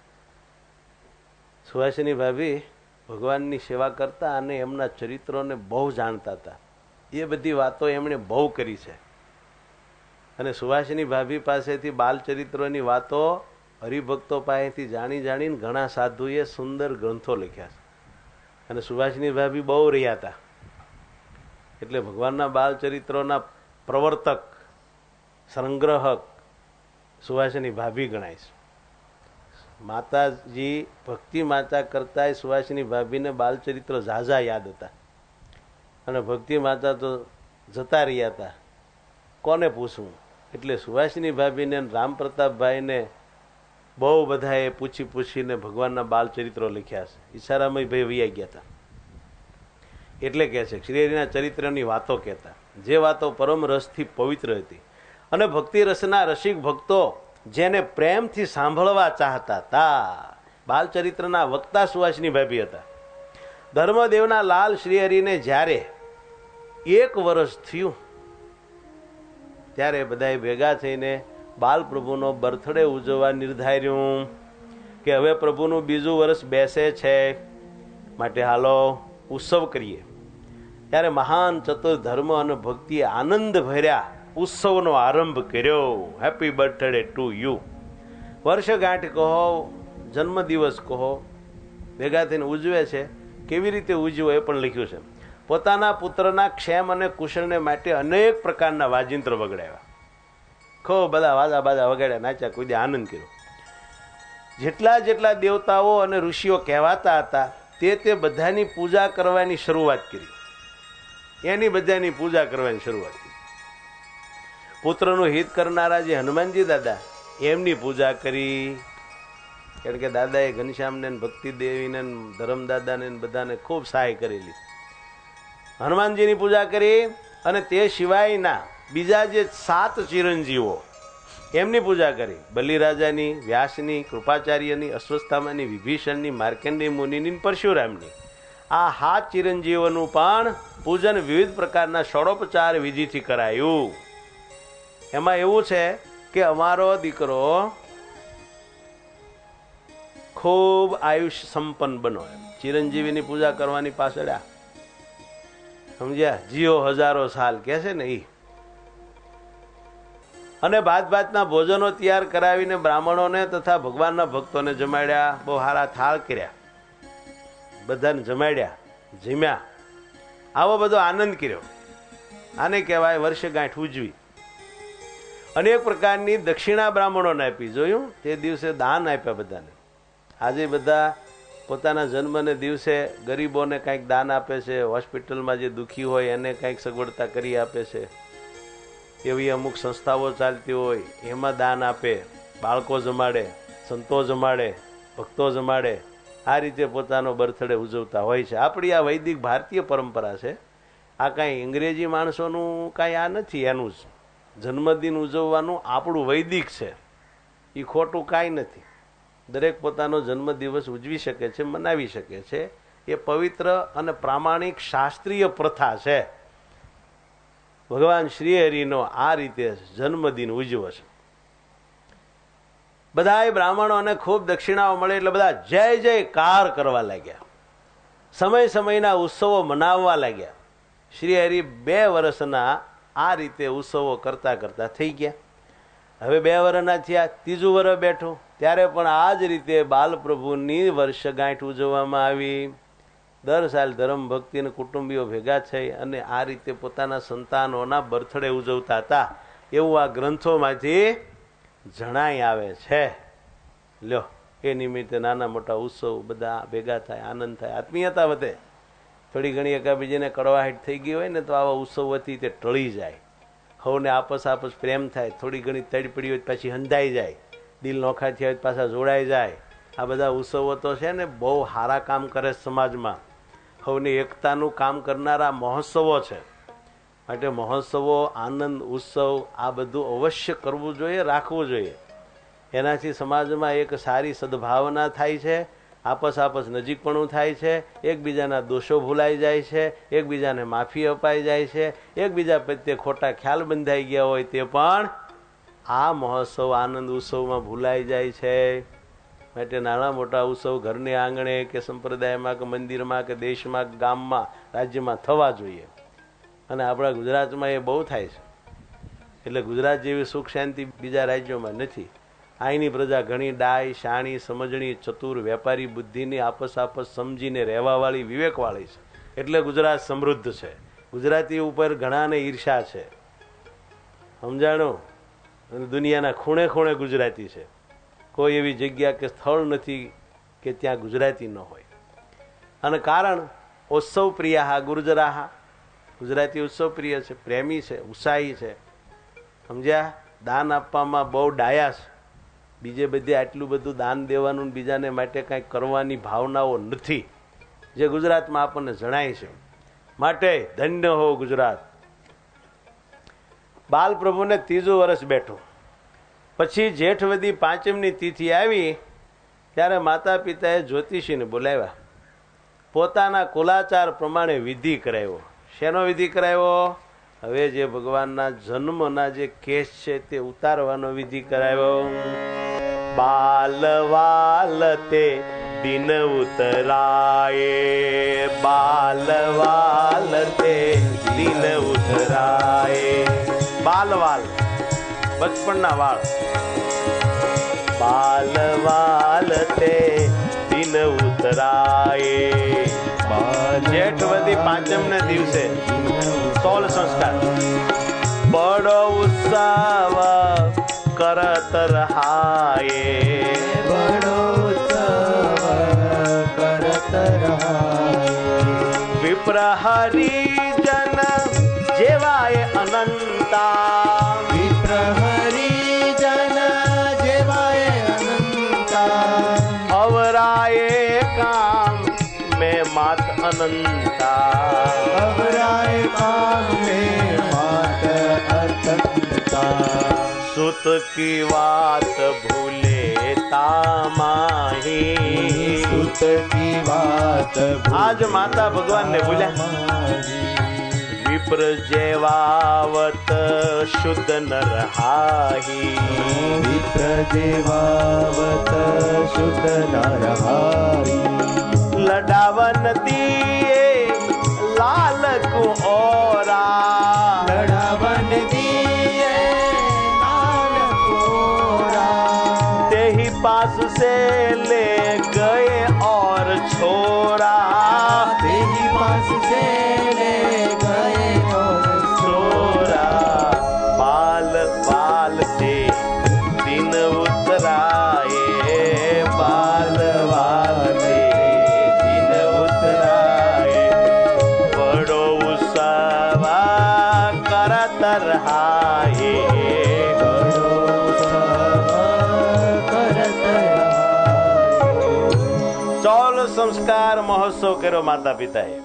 સુવાસની ભાભી ભગવાનની સેવા કરતા અને એમના ચરિત્રોને બહુ જાણતા હતા. એ બધી વાતો એમણે બહુ કરી છે. અને સુવાસની ભાભી પાસેથી બાલચરિત્રોની વાતો હરિભક્તો પાસેથી જાણી જાણીને ઘણા સાધુએ સુંદર ગ્રંથો લખ્યા છે. અને સુવાસની ભાભી બહુ રહ્યા હતા એટલે ભગવાનના બાલચરિત્રોના પ્રવર્તક, સંગ્રહક સુવાસની ભાભી ગણાય છે. માતાજી ભક્તિ માતા કરતા સુવાસની ભાભીને બાલચરિત્રો ઝાઝા યાદ હતા. અને ભક્તિ માતા તો જતા રહ્યા હતા, કોને પૂછવું? એટલે સુવાસની ભાભીને રામ પ્રતાપભાઈને બહુ બધાએ પૂછી પૂછીને ભગવાનના બાલચરિત્રો લખ્યા છે. ઈશારામય ભાઈ વૈયા ગયા હતા એટલે કહે છે શ્રી હરિના ચરિત્રની વાતો કહેતા, જે વાતો પરમ રસથી પવિત્ર હતી. અને ભક્તિ રસના રસિક ભક્તો જેને પ્રેમથી સાંભળવા ચાહતા હતા. બાલચરિત્રના વક્તા સુવાસની ભાભી હતા. ધર્મદેવના લાલ શ્રીહરિને જ્યારે એક વર્ષ થયું ત્યારે બધાએ ભેગા થઈને બાલ પ્રભુનો બર્થડે ઉજવવા નિર્ધાર્યું કે હવે પ્રભુનું બીજું વર્ષ બેસે છે, માટે હાલો ઉત્સવ કરીએ. ત્યારે મહાન ચતુર ધર્મ અને ભક્તિએ આનંદ ભર્યા ઉત્સવનો આરંભ કર્યો. Happy birthday to you. વર્ષગાંઠ કહો, જન્મદિવસ કહો, ભેગા થઈને ઉજવે છે. કેવી રીતે ઉજવો એ પણ લખ્યું છે. પોતાના પુત્રના ક્ષેમ અને કુશળને માટે અનેક પ્રકારના વાજિંત્ર વગાડ્યા. ખૂબ બધા વાજા બાજા વગાડ્યા, નાચ્યા, કોઈ આનંદ કર્યો. જેટલા જેટલા દેવતાઓ અને ઋષિઓ કહેવાતા હતા તે તે બધાની પૂજા કરવાની શરૂઆત કરી. એની બધાની પૂજા કરવાની શરૂઆત કરી. પુત્રનું હિત કરનારા જે હનુમાનજી દાદા એમની પૂજા કરી. કારણ કે દાદાએ ઘનશ્યામને ભક્તિ દેવીને ધર્મદાદાને બધાને ખૂબ સહાય કરેલી. હનુમાનજીની પૂજા કરી અને તે સિવાયના બીજા જે સાત ચિરંજીવો એમની પૂજા કરી. બલિરાજાની, વ્યાસની, કૃપાચાર્યની, અશ્વત્થામાની, વિભીષણની, માર્કંડેય મુનિની, પરશુરામની. આ હાથ ચિરંજીવોનું પણ પૂજન વિવિધ પ્રકારના ષોડોપચાર વિધિથી કરાયું. એમાં એવું છે કે અમારો દીકરો ખૂબ આયુષ્ય સંપન્ન બનો. એમ ચિરંજીવીની પૂજા કરવાની પાછળ આ સમજ્યા, જીઓ હજારો સાલ કે છે ને એ. અને ભાત ભાતના ભોજનો તૈયાર કરાવીને બ્રાહ્મણોને તથા ભગવાનના ભક્તોને જમાડ્યા. બહુ સારા થાળ કર્યા, બધાને જમાડ્યા, જીમ્યા. આવો બધો આનંદ કર્યો. આને કહેવાય વર્ષગાંઠ ઉજવી. અનેક પ્રકારની દક્ષિણા બ્રાહ્મણોને આપી. જોયું, તે દિવસે દાન આપ્યા બધાને. આજે બધા પોતાના જન્મને દિવસે ગરીબોને કંઈક દાન આપે છે. હોસ્પિટલમાં જે દુઃખી હોય એને કંઈક સગવડતા કરી આપે છે. એવી અમુક સંસ્થાઓ ચાલતી હોય એમાં દાન આપે. બાળકો જમાડે, સંતો જમાડે, ભક્તો જમાડે. આ રીતે પોતાનો બર્થડે ઉજવતા હોય છે. આપણી આ વૈદિક ભારતીય પરંપરા છે. આ કાંઈ અંગ્રેજી માણસોનું કાંઈ આ નથી. એનું જ જન્મદિન ઉજવવાનું આપણું વૈદિક છે. એ ખોટું કાંઈ નથી. દરેક પોતાનો જન્મદિવસ ઉજવી શકે છે, મનાવી શકે છે. એ પવિત્ર અને પ્રામાણિક શાસ્ત્રીય પ્રથા છે. ભગવાન શ્રી હરિનો આ રીતે જન્મદિન ઉજવો છે. બધા બ્રાહ્મણોને ખૂબ દક્ષિણાઓ મળે એટલે બધા જય જયકાર કરવા લાગ્યા. સમય સમયના ઉત્સવો મનાવવા લાગ્યા. શ્રી હરિ બે વર્ષના આ રીતે ઉત્સવો કરતા કરતા થઈ ગયા. હવે બે વર્ષના થયા, ત્રીજું વર્ષ બેઠું ત્યારે પણ આ જ રીતે બાલપ્રભુની વર્ષગાંઠ ઉજવવામાં આવી. દર સાલ ધર્મ ભક્તિને કુટુંબીઓ ભેગા થઈ અને આ રીતે પોતાના સંતાનોના બર્થડે ઉજવતા હતા એવું આ ગ્રંથોમાંથી જણાઈ આવે છે. લ્યો, એ નિમિત્તે નાના મોટા ઉત્સવ બધા ભેગા થાય, આનંદ થાય, આત્મીયતા વધે. થોડી ઘણી એકાબીજીને કડવાહટ થઈ ગઈ હોય ને તો આવા ઉત્સવોથી તે ટળી જાય. હવને આપસ આપસ પ્રેમ થાય. થોડી ઘણી તડપડી હોય પછી હંધાઈ જાય. દિલ નોખા થયા હોય પાછા જોડાઈ જાય. આ બધા ઉત્સવો તો છે ને બહુ સારા કામ કરે સમાજમાં. હવની એકતાનું કામ કરનારા મહોત્સવો છે. માટે મહોત્સવો, આનંદ, ઉત્સવ આ બધું અવશ્ય કરવું જોઈએ, રાખવું જોઈએ. એનાથી સમાજમાં એક સારી સદભાવના થાય છે. આપસ આપસ નજીકપણું થાય છે. એકબીજાના દોષો ભૂલાઈ જાય છે. એકબીજાને માફી અપાઈ જાય છે. એકબીજા પ્રત્યે ખોટા ખ્યાલ બંધાઈ ગયા હોય તે પણ આ મહોત્સવ, આનંદ ઉત્સવમાં ભૂલાઈ જાય છે. માટે નાના મોટા ઉત્સવ ઘરને આંગણે કે સંપ્રદાયમાં કે મંદિરમાં કે દેશમાં કે ગામમાં રાજ્યમાં થવા જોઈએ. અને આપણા ગુજરાતમાં એ બહુ થાય છે. એટલે ગુજરાત જેવી સુખ શાંતિ બીજા રાજ્યોમાં નથી. અહીંની પ્રજા ઘણી ડાય, શાણી, સમજણી, ચતુર, વેપારી બુદ્ધિની આપસ આપસ સમજીને રહેવાવાળી, વિવેકવાળી છે. એટલે ગુજરાત સમૃદ્ધ છે. ગુજરાતી ઉપર ઘણાને ઈર્ષા છે. સમજાણું? અને દુનિયાના ખૂણે ખૂણે ગુજરાતી છે. કોઈ એવી જગ્યા કે સ્થળ નથી કે ત્યાં ગુજરાતી ન હોય. અને કારણ ઉત્સવ પ્રિયા ગુર્જરાહા. ગુજરાતી ઉત્સવ પ્રિય છે, પ્રેમી છે, ઉત્સાહી છે. સમજ્યા? દાન આપવામાં બહુ ડાયા છે. બીજે બધે આટલું બધું દાન દેવાનું બીજાને માટે કાંઈ કરવાની ભાવનાઓ નથી, જે ગુજરાતમાં આપણને જણાય છે. માટે ધન્ય હો ગુજરાત. બાલપ્રભુને ત્રીજું વર્ષ બેઠું. પછી જેઠવદી પાંચમની તિથિ આવી ત્યારે માતા પિતાએ જ્યોતિષીને બોલાવ્યા. પોતાના કુલાચાર પ્રમાણે વિધિ કરાવ્યો. શેનો વિધિ કરાવ્યો? હવે જે ભગવાનના જન્મના જે કેસ છે તે ઉતારવાનો વિધિ કરાવ્યો. બાલવાલ તે દિન ઉતરાય, બાલવાલ તે દિન ઉતરાય. બાલવાલ બચપણના વાળ. બાલવાલ તે દિન ઉતરાય. જેઠવદી પાંચમ ને દિવસે સોળ સંસ્કાર. બડો ઉત્સવ કરત રહાય, બડો ઉત્સવ કરત રહાય. વિપ્ર હરિજન જેવાય અનંતા, વિપ્ર હરિજન જેવાય અનંતા. અનંતા અવરાય પામે માત અતંતા સુત કી વાત ભૂલે તામાહી સુત કી વાત આજ માતા ભગવાન ને ભૂલ્યા વિપ્ર જેવાવત શુદ્ધ નરહાહી વિપ્ર જેવાવત શુદ્ધ નરહાહી લડાવન દિયે લાલ કો ઓરા લડાવન દિયે લાલ કોરા तेही पास से ले गए और छोरा तेही पास से ले गए और छोरा बाल बाल से दिन उतराए बाल बाल से दिन उतराए बड़ो उत्सव करत रहाए ચૌલ સંસ્કાર મહોત્સવ કર્યો માતા પિતાએ.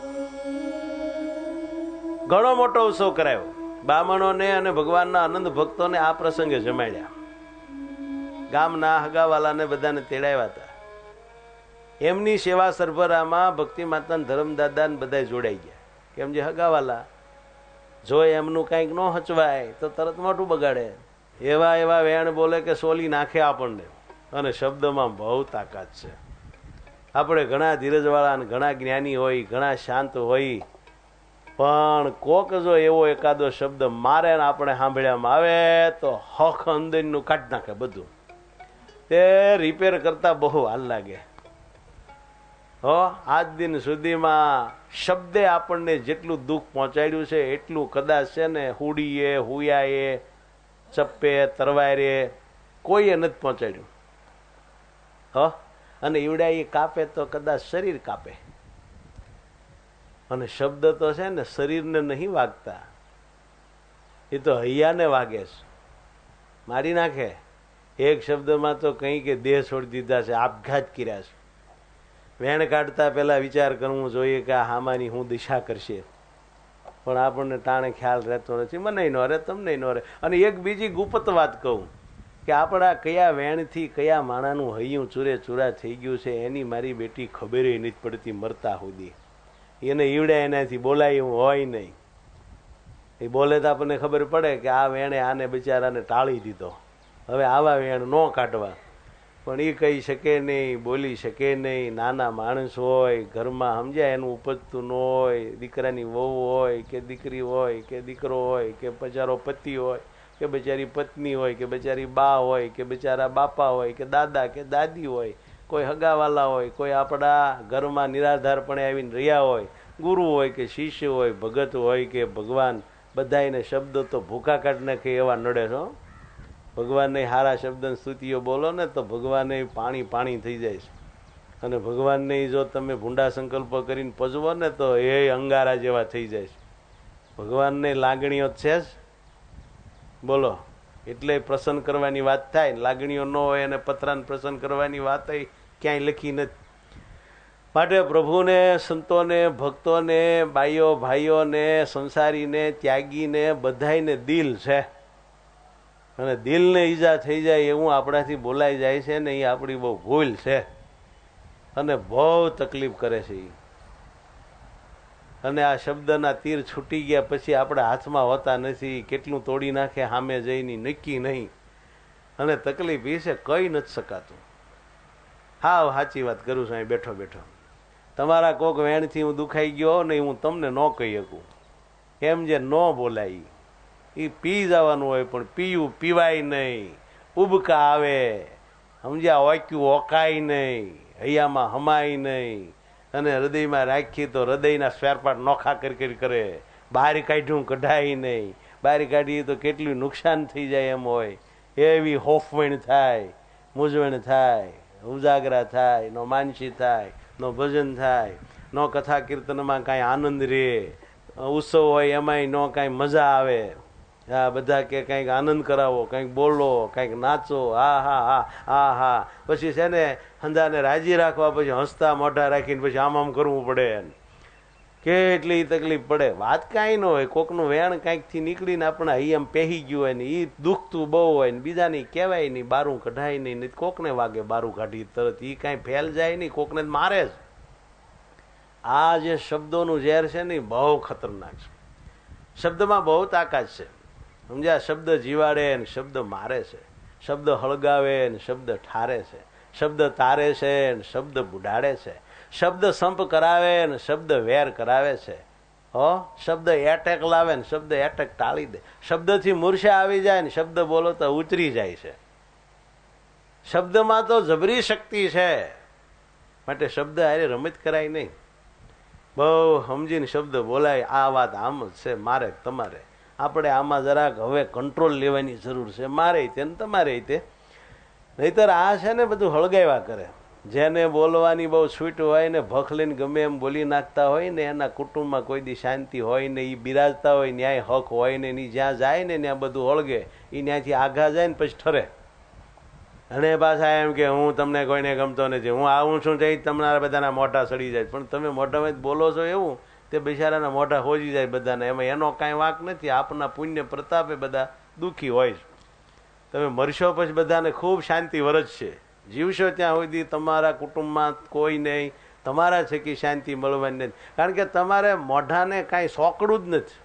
ઘણો મોટો ઉત્સવ કરાયો. બ્રાહ્મણોને અને ભગવાનના આનંદ ભક્તોને આ પ્રસંગે જમાડ્યા. ગામના હગાવાલાને બધાને તેડાવ્યા હતા. એમની સેવા સરભરામાં ભક્તિ માતા ધર્મદાદા ને બધા જોડાઈ ગયા. કેમ જે હગાવાલા જો એમનું કંઈક ન હચવાય તો તરત મોટું બગાડે. એવા એવા વેણ બોલે કે સોલી નાખે આપણને. અને શબ્દમાં બહુ તાકાત છે. આપણે ઘણા ધીરજવાળા અને ઘણા જ્ઞાની હોય, ઘણા શાંત હોય, પણ કોક જો એવો એકાદો શબ્દ મારે ને આપણે સાંભળ્યામાં આવે તો હખ અંદરનું કાઢી નાખે બધું. તે રિપેર કરતા બહુ હાલ લાગે. હો આજ દિન સુધીમાં શબ્દે આપણને જેટલું દુઃખ પહોંચાડ્યું છે એટલું કદાચ છે ને હુડીએ, હુયાએ, ચપ્પે, તરવારે કોઈએ નથી પહોંચાડ્યું. હ અને ઈવડા એ કાપે તો કદાચ શરીર કાપે. અને શબ્દ તો છે ને શરીરને નહીં વાગતા, એ તો હૈયાને વાગે છે, મારી નાખે. એક શબ્દમાં તો કંઈ કે દેહ છોડી દીધા છે, આપઘાત કર્યા છે. વેણ કાઢતા પહેલા વિચાર કરવું જોઈએ કે આ હામાની હું દિશા કરશે, પણ આપણને ટાણે ખ્યાલ રહેતો નથી. મને ન રહે, તમને ન રહે. અને એક બીજી ગુપ્ત વાત કહું કે આપણા કયા વેણથી કયા માણાનું હૈયું ચૂરે ચૂરા થઈ ગયું છે એની મારી બેટી ખબર નથી પડતી મરતા સુધી. એને ઈવડે એનાથી બોલાય એવું હોય નહીં. એ બોલે તો આપણને ખબર પડે કે આ વેણે આને બિચારાને ટાળી દીધો, હવે આવા વેણ ન કાઢવા. પણ એ કહી શકે નહીં, બોલી શકે નહીં. નાના માણસ હોય, ઘરમાં સમજ્યા એનું ઉપજતું ન હોય, દીકરાની વહુ હોય કે દીકરી હોય કે દીકરો હોય કે બચારો પતિ હોય કે બચારી પત્ની હોય કે બચારી બા હોય કે બચારા બાપા હોય કે દાદા કે દાદી હોય, કોઈ હગાવાલા હોય, કોઈ આપણા ઘરમાં નિરાધારપણે આવીને રહ્યા હોય, ગુરુ હોય કે શિષ્ય હોય, ભગત હોય કે ભગવાન, બધાને શબ્દો તો ભૂખા કાઢ નાખે એવા નડે છો. ભગવાનને સારા શબ્દ સ્તુતિઓ બોલો ને તો ભગવાને પાણી પાણી થઈ જાય છે. અને ભગવાનને જો તમે ભૂંડા સંકલ્પ કરીને પજવો ને તો એ અંગારા જેવા થઈ જાય છે. ભગવાનને લાગણીઓ છે જ બોલો, એટલે પ્રસન્ન કરવાની વાત થાય. લાગણીઓ ન હોય અને પતરાને પ્રસન્ન કરવાની વાત ક્યાંય લખી નથી. માટે પ્રભુને, સંતોને, ભક્તોને, બાઈઓ ભાઈઓને, સંસારીને, ત્યાગીને બધાયને દિલ છે. અને દિલને ઈજા થઈ જાય એવું આપણાથી બોલાઈ જાય છે ને એ આપણી બહુ ભૂલ છે અને બહુ તકલીફ કરે છે. અને આ શબ્દના તીર છૂટી ગયા પછી આપણા હાથમાં હોતા નથી. કેટલું તોડી નાખે સામે જઈને નક્કી નહીં. અને તકલીફ એ છે કહી નથી શકાતું. હા સાચી વાત કરું છું. અહીં બેઠો બેઠો તમારા કોક વેણથી હું દુખાઈ ગયો ને હું તમને ન કહી શકું. એમ જે ન બોલાય એ પી જવાનું હોય પણ પીવું પીવાય નહીં. ઉબકા આવે, સમજ્યા, ઓક્યું ઓકાય નહીં, હૈયામાં હમાય નહીં. અને હૃદયમાં રાખી તો હૃદયના સ્પેરપાર્ટ નોખા કરી કરી કરે. બહાર કાઢ્યું કઢાય નહીં. બહાર કાઢીએ તો કેટલું નુકસાન થઈ જાય એમ હોય. એવી હોફવણ થાય, મૂંઝવણ થાય, ઉજાગરા થાય, નો માનસી થાય, નો ભજન થાય, નો કથા કીર્તનમાં કાંઈ આનંદ રહે. ઉત્સવ હોય એમાંય નો કાંઈ મજા આવે. હા બધા કે કંઈક આનંદ કરાવો, કંઈક બોલો, કંઈક નાચો. હા હા હા હા હા પછી છે ને હંધાને રાજી રાખવા પછી હસતા મોઢા રાખીને પછી આમ આમ કરવું પડે. કેટલી તકલીફ પડે. વાત કાંઈ ન હોય, કોકનું વેણ કાંઈકથી નીકળીને આપણે અહીં પહેરી ગયું હોય ને એ દુખતું બહુ હોય ને બીજાની કહેવાય નહીં, બારું કઢાય નહીં, નહીં કોકને વાગે બારું કાઢી તરત, એ કાંઈ ફેલ જાય નહીં, કોકને મારે જ. આ જે શબ્દોનું ઝેર છે ને એ બહુ ખતરનાક છે. શબ્દમાં બહુ તાકાત છે, સમજ્યા? શબ્દ જીવાડે ને શબ્દ મારે છે, શબ્દ હળગાવે ને શબ્દ ઠારે છે, શબ્દ તારે છે ને શબ્દ બુડાડે છે, શબ્દ સંપ કરાવે ને શબ્દ વેર કરાવે છે, હો શબ્દ એટેક લાવે ને શબ્દ એટેક ટાળી દે, શબ્દથી મૂર્છા આવી જાય ને શબ્દ બોલો તો ઉતરી જાય છે. શબ્દમાં તો જબરી શક્તિ છે, માટે શબ્દ હારે રમત કરાય નહીં, બહુ સમજીને શબ્દ બોલાય. આ વાત આમ જ છે, મારે તમારે. આપણે આમાં જરાક હવે કંટ્રોલ લેવાની જરૂર છે, મારે તે ને તમારે તે. નહીતર આ છે ને બધું હળગાવ્યા કરે. જેને બોલવાની બહુ છૂટ હોય ને ભખ લઈને ગમે એમ બોલી નાખતા હોય ને એના કુટુંબમાં કોઈ દી શાંતિ હોય ને, એ બિરાજતા હોય ન્યાય હક હોય ને, એની જ્યાં જાય ને ત્યાં બધું હળગે, એ ત્યાંથી આઘા જાય ને પછી ઠરે. અને પાછા એમ કે હું તમને કોઈને ગમતો નથી, હું આવું છું તે તમારા બધાના મોઢા સડી જાય. પણ તમે મોઢામાં જ બોલો છો એવું, તે બિચારાના મોઢા હોજી જાય બધાને. એમાં એનો કાંઈ વાંક નથી, આપના પુણ્ય પ્રતાપે બધા દુઃખી હોય છે. તમે મરશો પછી બધાને ખૂબ શાંતિ વરસશે. જીવશો ત્યાં સુધી તમારા કુટુંબમાં કોઈ નહીં, તમારા થકી શાંતિ મળવાની નથી. કારણ કે તમારે મોઢાને કાંઈ સોકડું જ નથી.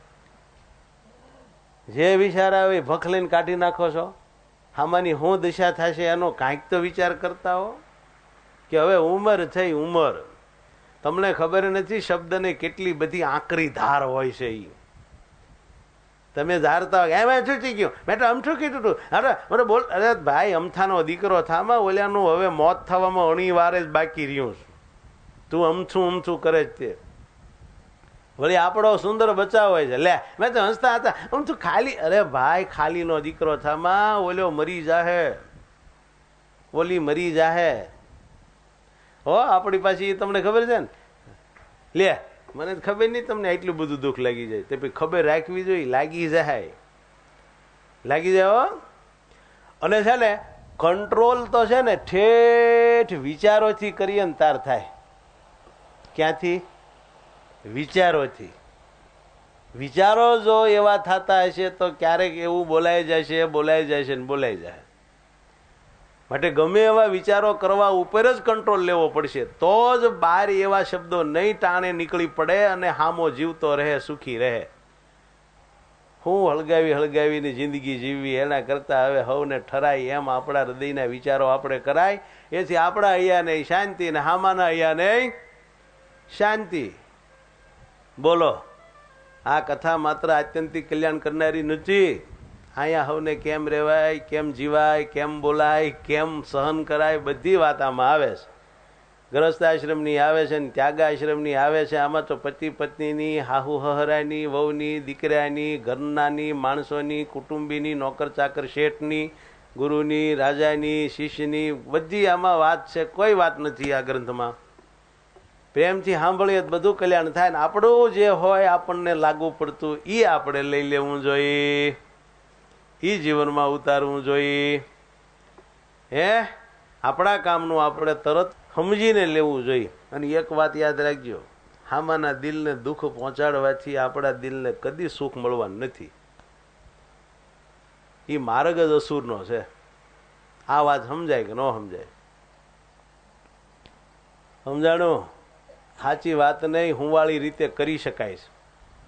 જે વિચાર આવે ભખ લઈને કાઢી નાખો છો. આમાંની શું દિશા થશે એનો કાંઈક તો વિચાર કરતા હો. કે હવે ઉંમર થઈ, ઉંમર તમને ખબર નથી શબ્દને કેટલી બધી આકરી ધાર હોય છે. એ તમે ધારતા હોય એમ છૂટી ગયું, મેં તો અમઠું કીધું હતું, અરે મને બોલ, અરે ભાઈ અમથાનો દીકરો થામાં, ઓલ્યાનું હવે મોત થવામાં અણી વારે જ બાકી રહ્યું. તું અમથું અમથું કરે જ તે. વળી આપણો સુંદર બચાવ હોય છે. લે મેં તો હસતા હતા અમથું ખાલી. અરે ભાઈ ખાલીનો દીકરો થામાં, ઓલ્યો મરી જાહે, ઓલી મરી જાહે. હો આપણી પાછી તમને ખબર છે ને. લે મને ખબર નહીં તમને એટલું બધું દુઃખ લાગી જાય. તે પછી ખબર રાખવી જોઈએ, લાગી જાય, લાગી જાય. અને છે ને કંટ્રોલ તો છે ને ઠેઠ વિચારોથી કરીએ ને તાર થાય. ક્યાંથી? વિચારોથી. વિચારો જો એવા થતા હશે તો ક્યારેક એવું બોલાઈ જશે, બોલાઈ જશે ને બોલાઈ જાય. માટે ગમે એવા વિચારો કરવા ઉપર જ કંટ્રોલ લેવો પડશે, તો જ બહાર એવા શબ્દો નહીં ટાણે નીકળી પડે અને હામો જીવતો રહે, સુખી રહે. હું હળગાવી હળગાવીની જિંદગી જીવવી એના કરતા હવે હવને ઠરાય એમ આપણા હૃદયના વિચારો આપણે કરાય. એથી આપણા અહીંયા નહીં શાંતિ ને હામાના અહીંયા નહીં શાંતિ. બોલો, આ કથા માત્ર આત્યંતિક કલ્યાણ કરનારી નથી. અહીંયા હવને કેમ રહેવાય, કેમ જીવાય, કેમ બોલાય, કેમ સહન કરાય, બધી વાત આમાં આવે છે. ગ્રસ્તાશ્રમની આવે છે ને ત્યાગાશ્રમની આવે છે. આમાં તો પતિ પત્નીની, હાહુ હહરાની, વહુની, દીકરાની, ઘરનાની, માણસોની, કુટુંબીની, નોકર ચાકર શેઠની, ગુરુની, રાજાની, શિષ્યની, બધી આમાં વાત છે. કોઈ વાત નથી આ ગ્રંથમાં. પ્રેમથી સાંભળીએ બધું કલ્યાણ થાય ને આપણું જે હોય આપણને લાગુ પડતું એ આપણે લઈ લેવું જોઈએ, એ જીવનમાં ઉતારવું જોઈએ. હે આપણા કામનું આપણે તરત સમજીને લેવું જોઈએ. અને એક વાત યાદ રાખજો, હામાના દિલને દુઃખ પહોંચાડવાથી આપણા દિલને કદી સુખ મળવાનું નથી. એ માર્ગ જ અસુરનો છે. આ વાત સમજાય કે ન સમજાય? સમજાણું? સાચી વાત નહીં, હુંવાળી રીતે કરી શકાય છે.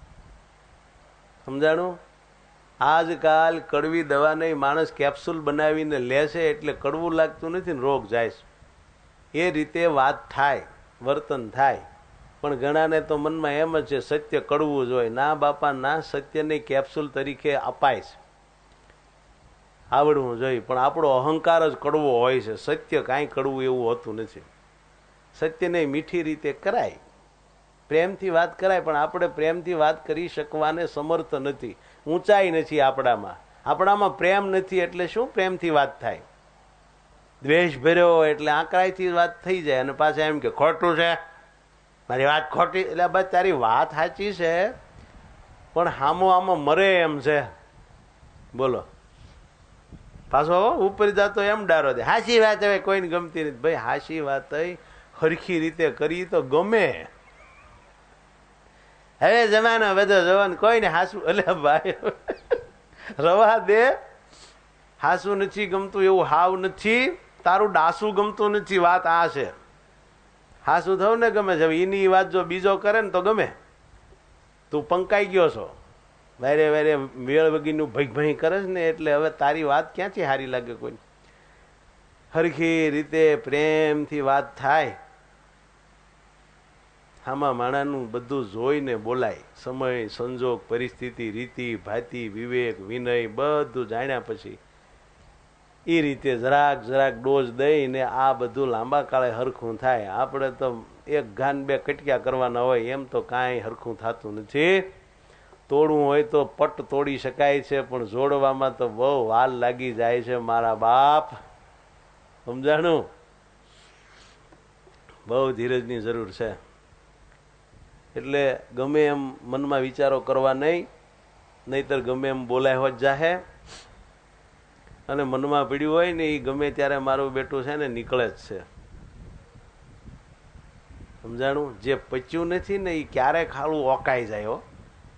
સમજાણું? આજકાલ કડવી દવા નહીં, માણસ કેપ્સ્યુલ બનાવીને લે છે એટલે કડવું લાગતું નથી ને રોગ જાય છે. એ રીતે વાત થાય, વર્તન થાય. પણ ઘણાને તો મનમાં એમ જ છે સત્ય કડવું જોઈએ. ના બાપા ના, સત્યને કેપ્સ્યુલ તરીકે અપાય છે, આવડવું જોઈએ. પણ આપણો અહંકાર જ કડવો હોય છે. સત્ય કાંઈ કડવું એવું હોતું નથી. સત્યને મીઠી રીતે કરાય, પ્રેમથી વાત કરાય, પણ આપણે પ્રેમથી વાત કરી શકવાને સમર્થ નથી. ઊંચાઈ નથી આપણામાં. આપણામાં પ્રેમ નથી એટલે શું પ્રેમથી વાત થાય? દ્વેષ ભર્યો એટલે આંકડાઈથી વાત થઈ જાય. અને પાછા એમ કે ખોટું છે, મારી વાત ખોટી. એટલે બસ તારી વાત સાચી છે પણ હામો આમાં મરે એમ છે. બોલો, પાછો ઉપર જતો એમ ડારો દે. હાચી વાત હવે કોઈને ગમતી નથી. ભાઈ હાચી વાત હરખી રીતે કરી તો ગમે. હવે જમાનો બધો જવાનું કોઈને હાસું એટલે ભાઈ રવા દે. હાસું નથી ગમતું એવું હાવ નથી, તારું ડાસું ગમતું નથી, વાત આ છે. હાસું થવું ને ગમે છે, એની વાત જો બીજો કરે ને તો ગમે. તું પંકાઈ ગયો છો, વારે વારે વેળ વગીનું ભઈ ભઈ કરે છે ને, એટલે હવે તારી વાત ક્યાંથી સારી લાગે કોઈ? હરખી રીતે પ્રેમથી વાત થાય, આમાં માણાનું બધું જોઈને બોલાય. સમય, સંજોગ, પરિસ્થિતિ, રીતિ, ભાતિ, વિવેક, વિનય બધું જાણ્યા પછી એ રીતે જરાક જરાક ડોઝ દઈને આ બધું લાંબા કાળે હરખું થાય. આપણે તો એક ઘાન બે કટક્યા કરવાના હોય, એમ તો કાંઈ હરખું થતું નથી. તોડવું હોય તો પટ તોડી શકાય છે, પણ જોડવામાં તો બહુ વાર લાગી જાય છે મારા બાપ. સમજાણું? બહુ ધીરજની જરૂર છે. એટલે ગમે એમ મનમાં વિચારો કરવા નહીં, નહીતર ગમે એમ બોલાય હોત જાહે. અને મનમાં પીડ્યું હોય ને એ ગમે ત્યારે મારું બેટું છે ને નીકળે જ છે. સમજાણું? જે પચ્યું નથી ને એ ક્યારે ખાલું ઓકાઈ જાય. હો,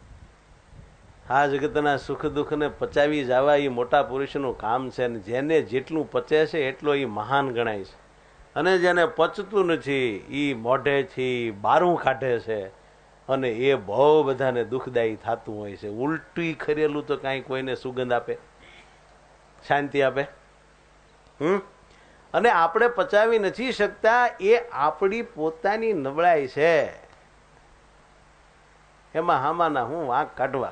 આ જગતના સુખ દુઃખ ને પચાવી જવા એ મોટા પુરુષનું કામ છે. ને જેને જેટલું પચે છે એટલો એ મહાન ગણાય છે, અને જેને પચતું નથી એ મોઢેથી બારું કાઢે છે, અને એ બહુ બધાને દુઃખદાયી થતું હોય છે. ઉલટી ખરેલું તો કાંઈ કોઈને સુગંધ આપે, શાંતિ આપે? હમ અને આપણે પચાવી નથી શકતા, એ આપણી પોતાની નબળાઈ છે. એમાં હામાના હું વાંક કાઢવા?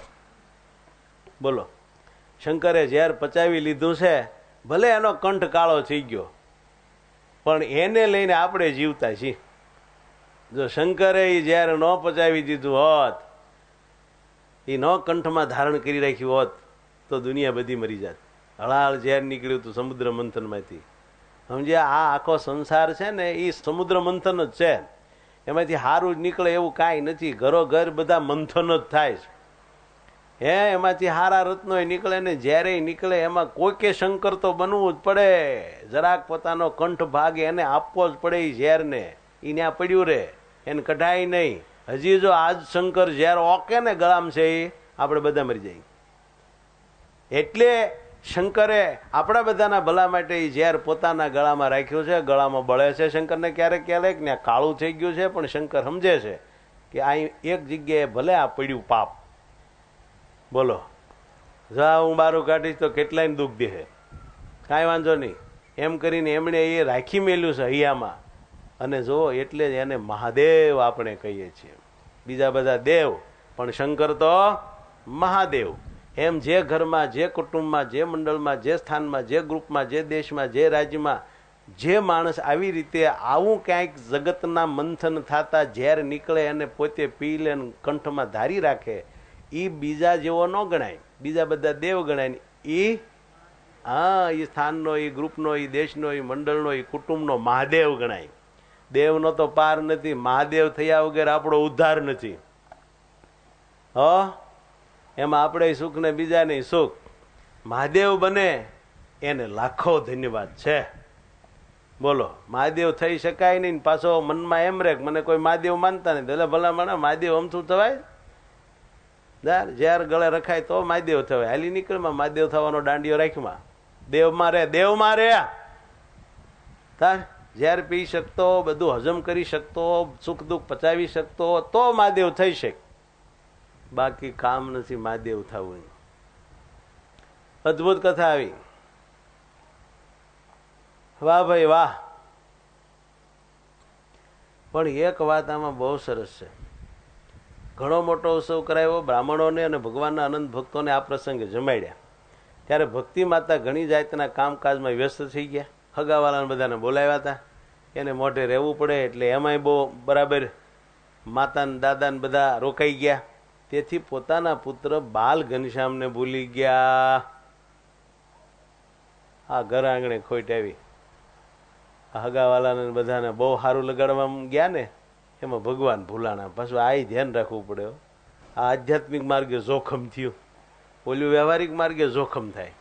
બોલો, શંકરે ઝેર પચાવી લીધું છે, ભલે એનો કંઠ કાળો થઈ ગયો, પણ એને લઈને આપણે જીવતા છીએ. જો શંકરે એ ઝેર ન પચાવી દીધું હોત, એ ન કંઠમાં ધારણ કરી રાખ્યું હોત, તો દુનિયા બધી મરી જાત. હળાળ ઝેર નીકળ્યું હતું સમુદ્ર મંથનમાંથી. સમજ્યા? આ આખો સંસાર છે ને એ સમુદ્ર મંથન જ છે. એમાંથી સારું જ નીકળે એવું કાંઈ નથી. ઘરો ઘર બધા મંથન જ થાય છે. હે, એમાંથી હારા રત્નો નીકળે ને ઝેરે નીકળે. એમાં કોઈકે શંકર તો બનવું જ પડે. જરાક પોતાનો કંઠ ભાગ એને આપવો જ પડે. એ ઝેરને એ ત્યાં પડ્યું રે, એને કઢાય નહીં. હજી જો આજ શંકર ઝેર ઓકે ને ગળામ છે, એ આપણે બધા મરી જાય. એટલે શંકરે આપણા બધાના ભલા માટે એ ઝેર પોતાના ગળામાં રાખ્યું છે. ગળામાં બળે છે શંકરને ક્યારેક ક્યારેક ને કાળું થઈ ગયું છે, પણ શંકર સમજે છે કે આ એક જગ્યાએ ભલે આ પડ્યું પાપ. બોલો, જા હું બારું કાઢીશ તો કેટલાય દુઃખ દે, કાંઈ વાંધો નહીં એમ કરીને એમણે એ રાખી મેલ્યું છે હૈયામાં. અને જો એટલે જ એને મહાદેવ આપણે કહીએ છીએ. બીજા બધા દેવ, પણ શંકર તો મહાદેવ. એમ જે ઘરમાં, જે કુટુંબમાં, જે મંડળમાં, જે સ્થાનમાં, જે ગ્રુપમાં, જે દેશમાં, જે રાજ્યમાં જે માણસ આવી રીતે આવું ક્યાંક જગતના મંથન થતા ઝેર નીકળે અને પોતે પી લે, કંઠમાં ધારી રાખે, એ બીજા જેવો ન ગણાય. બીજા બધા દેવ ગણાય. એ હા, એ સ્થાનનો, એ ગ્રુપનો, એ દેશનો, એ મંડળનો, એ કુટુંબનો મહાદેવ ગણાય. દેવનો તો પાર નથી. મહાદેવ થયા વગર આપણો ઉદ્ધાર નથી. હ, એમાં આપણે સુખ ને બીજાને સુખ. મહાદેવ બને એને લાખો ધન્યવાદ છે. બોલો, મહાદેવ થઈ શકાય નહીં, પાછો મનમાં એમ રે મને કોઈ મહાદેવ માનતા નહીં. એટલે ભલા મને મહાદેવ અમથું થવાય? ઝેર ગળે રખાય તો મહાદેવ થવાય. હાલી નીકળમાં મહાદેવ થવાનો દાંડિયો રાખમાં. દેવમાં રે, દેવમાં રે. તાર ઝેર પી શકતો, બધું હજમ કરી શકતો, સુખ દુઃખ પચાવી શકતો તો મહાદેવ થઈ શકે. બાકી કામ નથી મહાદેવ થવું. અદભુત કથા આવી. વાહ ભાઈ વાહ. પણ એક વાત આમાં બહુ સરસ છે. ઘણો મોટો ઉત્સવ કરાયો બ્રાહ્મણોને અને ભગવાનના અનંત ભક્તોને. આ પ્રસંગે જમાડ્યા ત્યારે ભક્તિ માતા ઘણી જાતના કામકાજમાં વ્યસ્ત થઈ ગયા. હગાવાલાને બધાને બોલાવ્યા હતા, એને મોઢે રહેવું પડે એટલે એમાંય બહુ બરાબર માતાને દાદાને બધા રોકાઈ ગયા. તેથી પોતાના પુત્ર બાલ ઘનશ્યામને ભૂલી ગયા. આ ઘર આંગણે ખોટ આવી. હગાવાલાને બધાને બહુ સારું લગાડવા ગયા ને, એમાં ભગવાન ભૂલાણા. પાછું આ ધ્યાન રાખવું પડે. આ આધ્યાત્મિક માર્ગે જોખમ થયું, ઓલું વ્યવહારિક માર્ગે જોખમ થાય.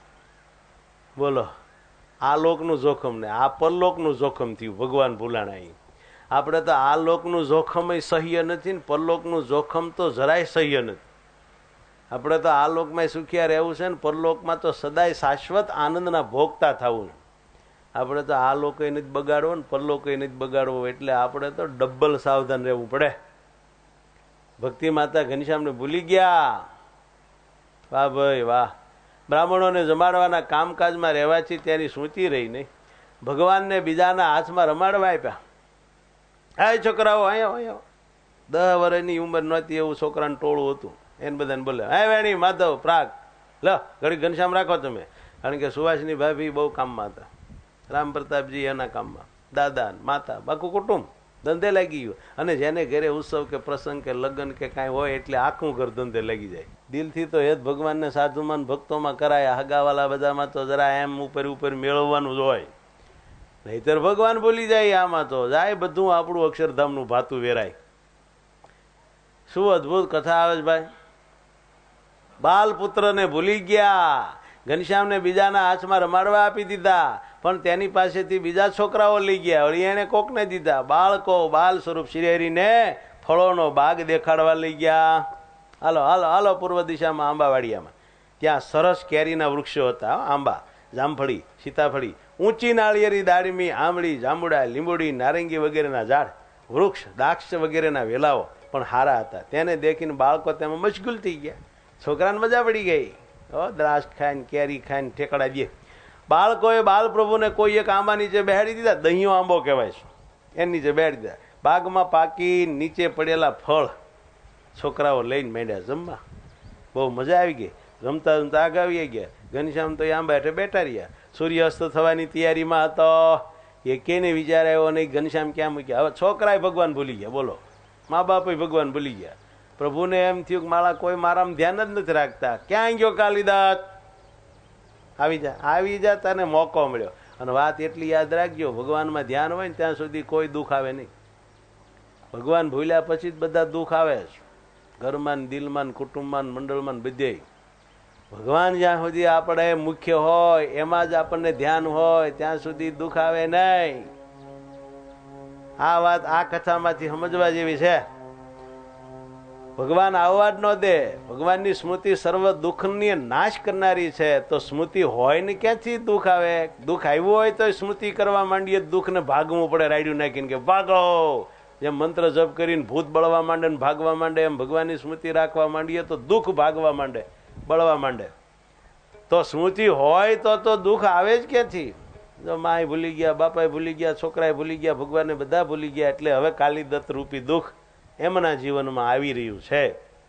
બોલો, આ લોકનું જોખમ ને આ પરલોકનું જોખમ થયું. ભગવાન ભૂલાણા. આપણે તો આ લોકનું જોખમ સહ્ય નથી ને પરલોકનું જોખમ તો જરાય સહ્ય નથી. આપણે તો આ લોકમાં સુખિયા રહેવું છે ને પરલોકમાં તો સદાય શાશ્વત આનંદના ભોગતા થવું. આપણે તો આ લોકો નથી બગાડવો ને પરલોકો નથી બગાડવો, એટલે આપણે તો ડબલ સાવધાન રહેવું પડે. ભક્તિ માતા ઘનશ્યામને ભૂલી ગયા. વાહ ભાઈ વાહ. બ્રાહ્મણોને જમાડવાના કામકાજમાં રહેવાથી ત્યાંની સ્મૃતિ રહી નહીં. ભગવાનને બીજાના હાથમાં રમાડવા આપ્યા. હા છોકરાઓ અહીંયા અહીંયા દસ વર્ષની ઉંમર નહોતી એવું છોકરાનું ટોળું હતું. એને બધાને બોલે હા વેણી માધવ પ્રાગ લ ઘડી ઘનશ્યામ રાખો તમે, કારણ કે સુભાષની ભાભી બહુ કામમાં હતા. રામ પ્રતાપજી એના કામમાં, દાદા માતા બાકું કુટુંબ ધંધે લાગી ગયું. અને જેને ઘરે ઉત્સવ કે પ્રસંગ કે લગ્ન કે કાંઈ હોય એટલે આખું ઘર ધંધે લાગી જાય. દિલથી તો એ જ ભગવાનને સાધુમાન ભક્તોમાં કરાય. હગાવાલા બધામાં તો જરા એમ ઉપર ઉપર મેળવવાનું જ હોય, નહીતર ભગવાન ભૂલી જાય. આમાં તો જાય બધું આપણું અક્ષરધામનું ભાતું વેરાય. શું અદભુત કથા આવે છે ભાઈ. બાલપુત્રને ભૂલી ગયા, ઘનશ્યામને બીજાના હાથમાં રમાડવા આપી દીધા, પણ તેની પાસેથી બીજા છોકરાઓ લઈ ગયા, વળી એને કોકને દીધા. બાળકો બાલ સ્વરૂપ શ્રીહરિને ફળોનો બાગ દેખાડવા લઈ ગયા. હાલો હાલો હાલો પૂર્વ દિશામાં આંબાવાડિયામાં, ત્યાં સરસ કેરીના વૃક્ષો હતા. આંબા, જામફળી, સીતાફળી, ઊંચી નાળિયેરી, દાડમી, આંબળી, જાંબુડા, લીંબુડી, નારંગી વગેરેના ઝાડ, વૃક્ષ, દાક્ષ વગેરેના વેલાઓ પણ હારા હતા. તેને દેખીને બાળકો તેમાં મશગુલ થઈ ગયા. છોકરાને મજા પડી ગઈ. દ્રાક્ષ ખાઈને કેરી ખાઈને ઠેકડા દે. બાળકોએ બાલપ્રભુને કોઈ એક આંબા નીચે બેહાડી દીધા. દહીંયો આંબો કહેવાય છે, એની નીચે બેહાડી દીધા. બાગમાં પાકી નીચે પડેલા ફળ છોકરાઓ લઈને માંડ્યા જમવા. બહુ મજા આવી ગઈ. રમતા રમતા આગ આવી ગયા. ઘનશ્યામ તો આંબા હેઠે બેઠા રહ્યા. સૂર્યાસ્ત થવાની તૈયારીમાં હતો. એ કેને વિચાર આવ્યો નહીં ઘનશ્યામ ક્યાં મૂક્યા. હવે છોકરાએ ભગવાન ભૂલી ગયા. બોલો, મા બાપે ભગવાન ભૂલી ગયા. પ્રભુને એમ થયું કે મારા કોઈ મારામાં ધ્યાન જ નથી રાખતા. ક્યાં ગયો કાલિદાસ? આવી જા આવી જા, તને મોકો મળ્યો. અને વાત એટલી યાદ રાખજો, ભગવાનમાં ધ્યાન હોય ને ત્યાં સુધી કોઈ દુઃખ આવે નહીં. ભગવાન ભૂલ્યા પછી જ બધા દુઃખ આવે છે, ઘરમાં, દિલમાં, કુટુંબમાં, મંડળમાં, બધે. ભગવાન જ્યાં સુધી આપણે મુખ્ય હોય, એમાં જ આપણને ધ્યાન હોય, ત્યાં સુધી દુઃખ આવે નહીં. આ વાત આ કથામાંથી સમજવા જેવી છે. ભગવાન આવવા જ ન દે. ભગવાનની સ્મૃતિ સર્વ દુઃખની નાશ કરનારી છે. તો સ્મૃતિ હોય ને ક્યાંથી દુઃખ આવે? દુઃખ આવ્યું હોય તો સ્મૃતિ કરવા માંડીએ, દુઃખને ભાગવું પડે રાયડું નાખીને કે ભાગો. જેમ મંત્ર જપ કરીને ભૂત બળવા માંડે ને ભાગવા માંડે, એમ ભગવાનની સ્મૃતિ રાખવા માંડીએ તો દુઃખ ભાગવા માંડે, બળવા માંડે. તો સ્મૃતિ હોય તો તો દુઃખ આવે જ ક્યાંથી? જો માએ ભૂલી ગયા, બાપાએ ભૂલી ગયા, છોકરાએ ભૂલી ગયા, ભગવાનને બધા ભૂલી ગયા. એટલે હવે કાલિદત્ત રૂપી દુઃખ એમના જીવનમાં આવી રહ્યું છે.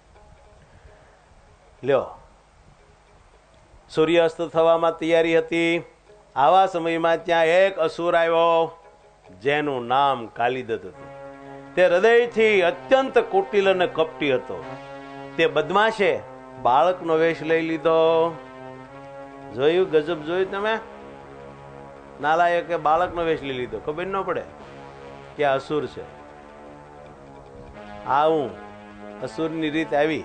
લ્યો, સૂર્યાસ્ત થવામાં તૈયારી હતી. આવા સમયમાં ત્યાં એક અસુર આવ્યો જેનું નામ કાલિદત્ત હતું. તે હૃદયથી અત્યંત કુટિલ અને કપટી હતો. તે બદમાશે બાળકનો વેશ લઈ લીધો. જોયું? ગજબ જોયું તમે? નાલાયકે બાળકનો વેશ લઈ લીધો. ખબર ન પડે કે અસુર છે. આવું અસુરની રીત આવી.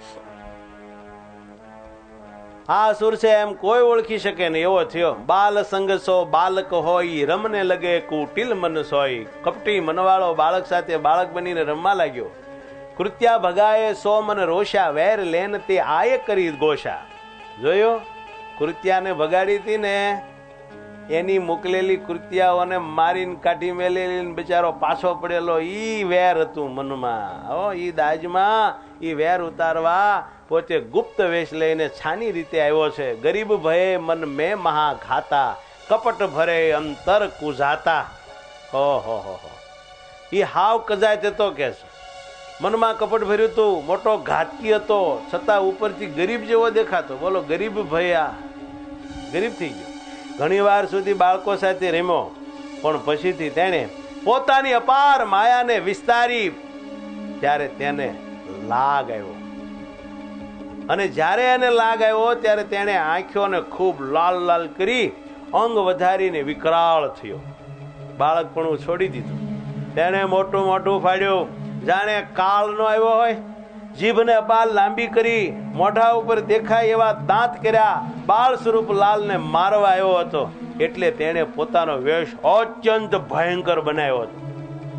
આ અસુર છે એમ કોઈ ઓળખી શકે નહીં એવો થયો. બાલ સંગસો બાલક હોય, રમને લગે કુટિલ મન સોય. કપટી મનવાળો બાળક સાથે બાળક બનીને રમવા લાગ્યો. કૃત્યા ભગાએ સો મન રોષા, વેર લેન તે આય કરી ગોશા. જોયો? કૃત્યાને ભગાડી હતી ને, એની મોકલેલી કૃત્યાઓને મારીને કાઢી મેલેલી બિચારો પાછો પડેલો. ઈ વેર હતું મનમાં. હો, ઈ દાજમાં ઈ વેર ઉતારવા પોતે ગુપ્ત વેશ લઈને છાની રીતે આવ્યો છે. ગરીબ ભયે મન મેં મહા ઘાતા, કપટ ભરે અંતર કુઝાતા. ઓહો હો હો, ઈ હાવ કજાય જતો કે છે. મનમાં કપટ ભર્યું હતું, મોટો ઘાતી હતો, છતાં ઉપરથી ગરીબ જેવો દેખાતો. બોલો, ગરીબ ભયા, ગરીબ થઈ ગયો. ઘણી વાર સુધી બાળકો સાથે રમ્યો, પણ પછીથી તેણે પોતાની અપાર માયાને વિસ્તારી ત્યારે તેને લાગ આવ્યો. અને જ્યારે એને લાગ આવ્યો ત્યારે તેણે આંખોને ખૂબ લાલ લાલ કરી અંગ વધારીને વિકરાળ થયો. બાળકપણું છોડી દીધું. તેણે મોટું મોટું ફાડ્યું, જાણે કાળ નો આવ્યો હોય. જીભને અપાર લાંબી કરી, મોઢા ઉપર દેખાય એવા દાંત કર્યા. બાળ સ્વરૂપ લાલને મારવા આવ્યો હતો. એટલે તેણે પોતાનો વેશ અત્યંત ભયંકર બનાવ્યો હતો.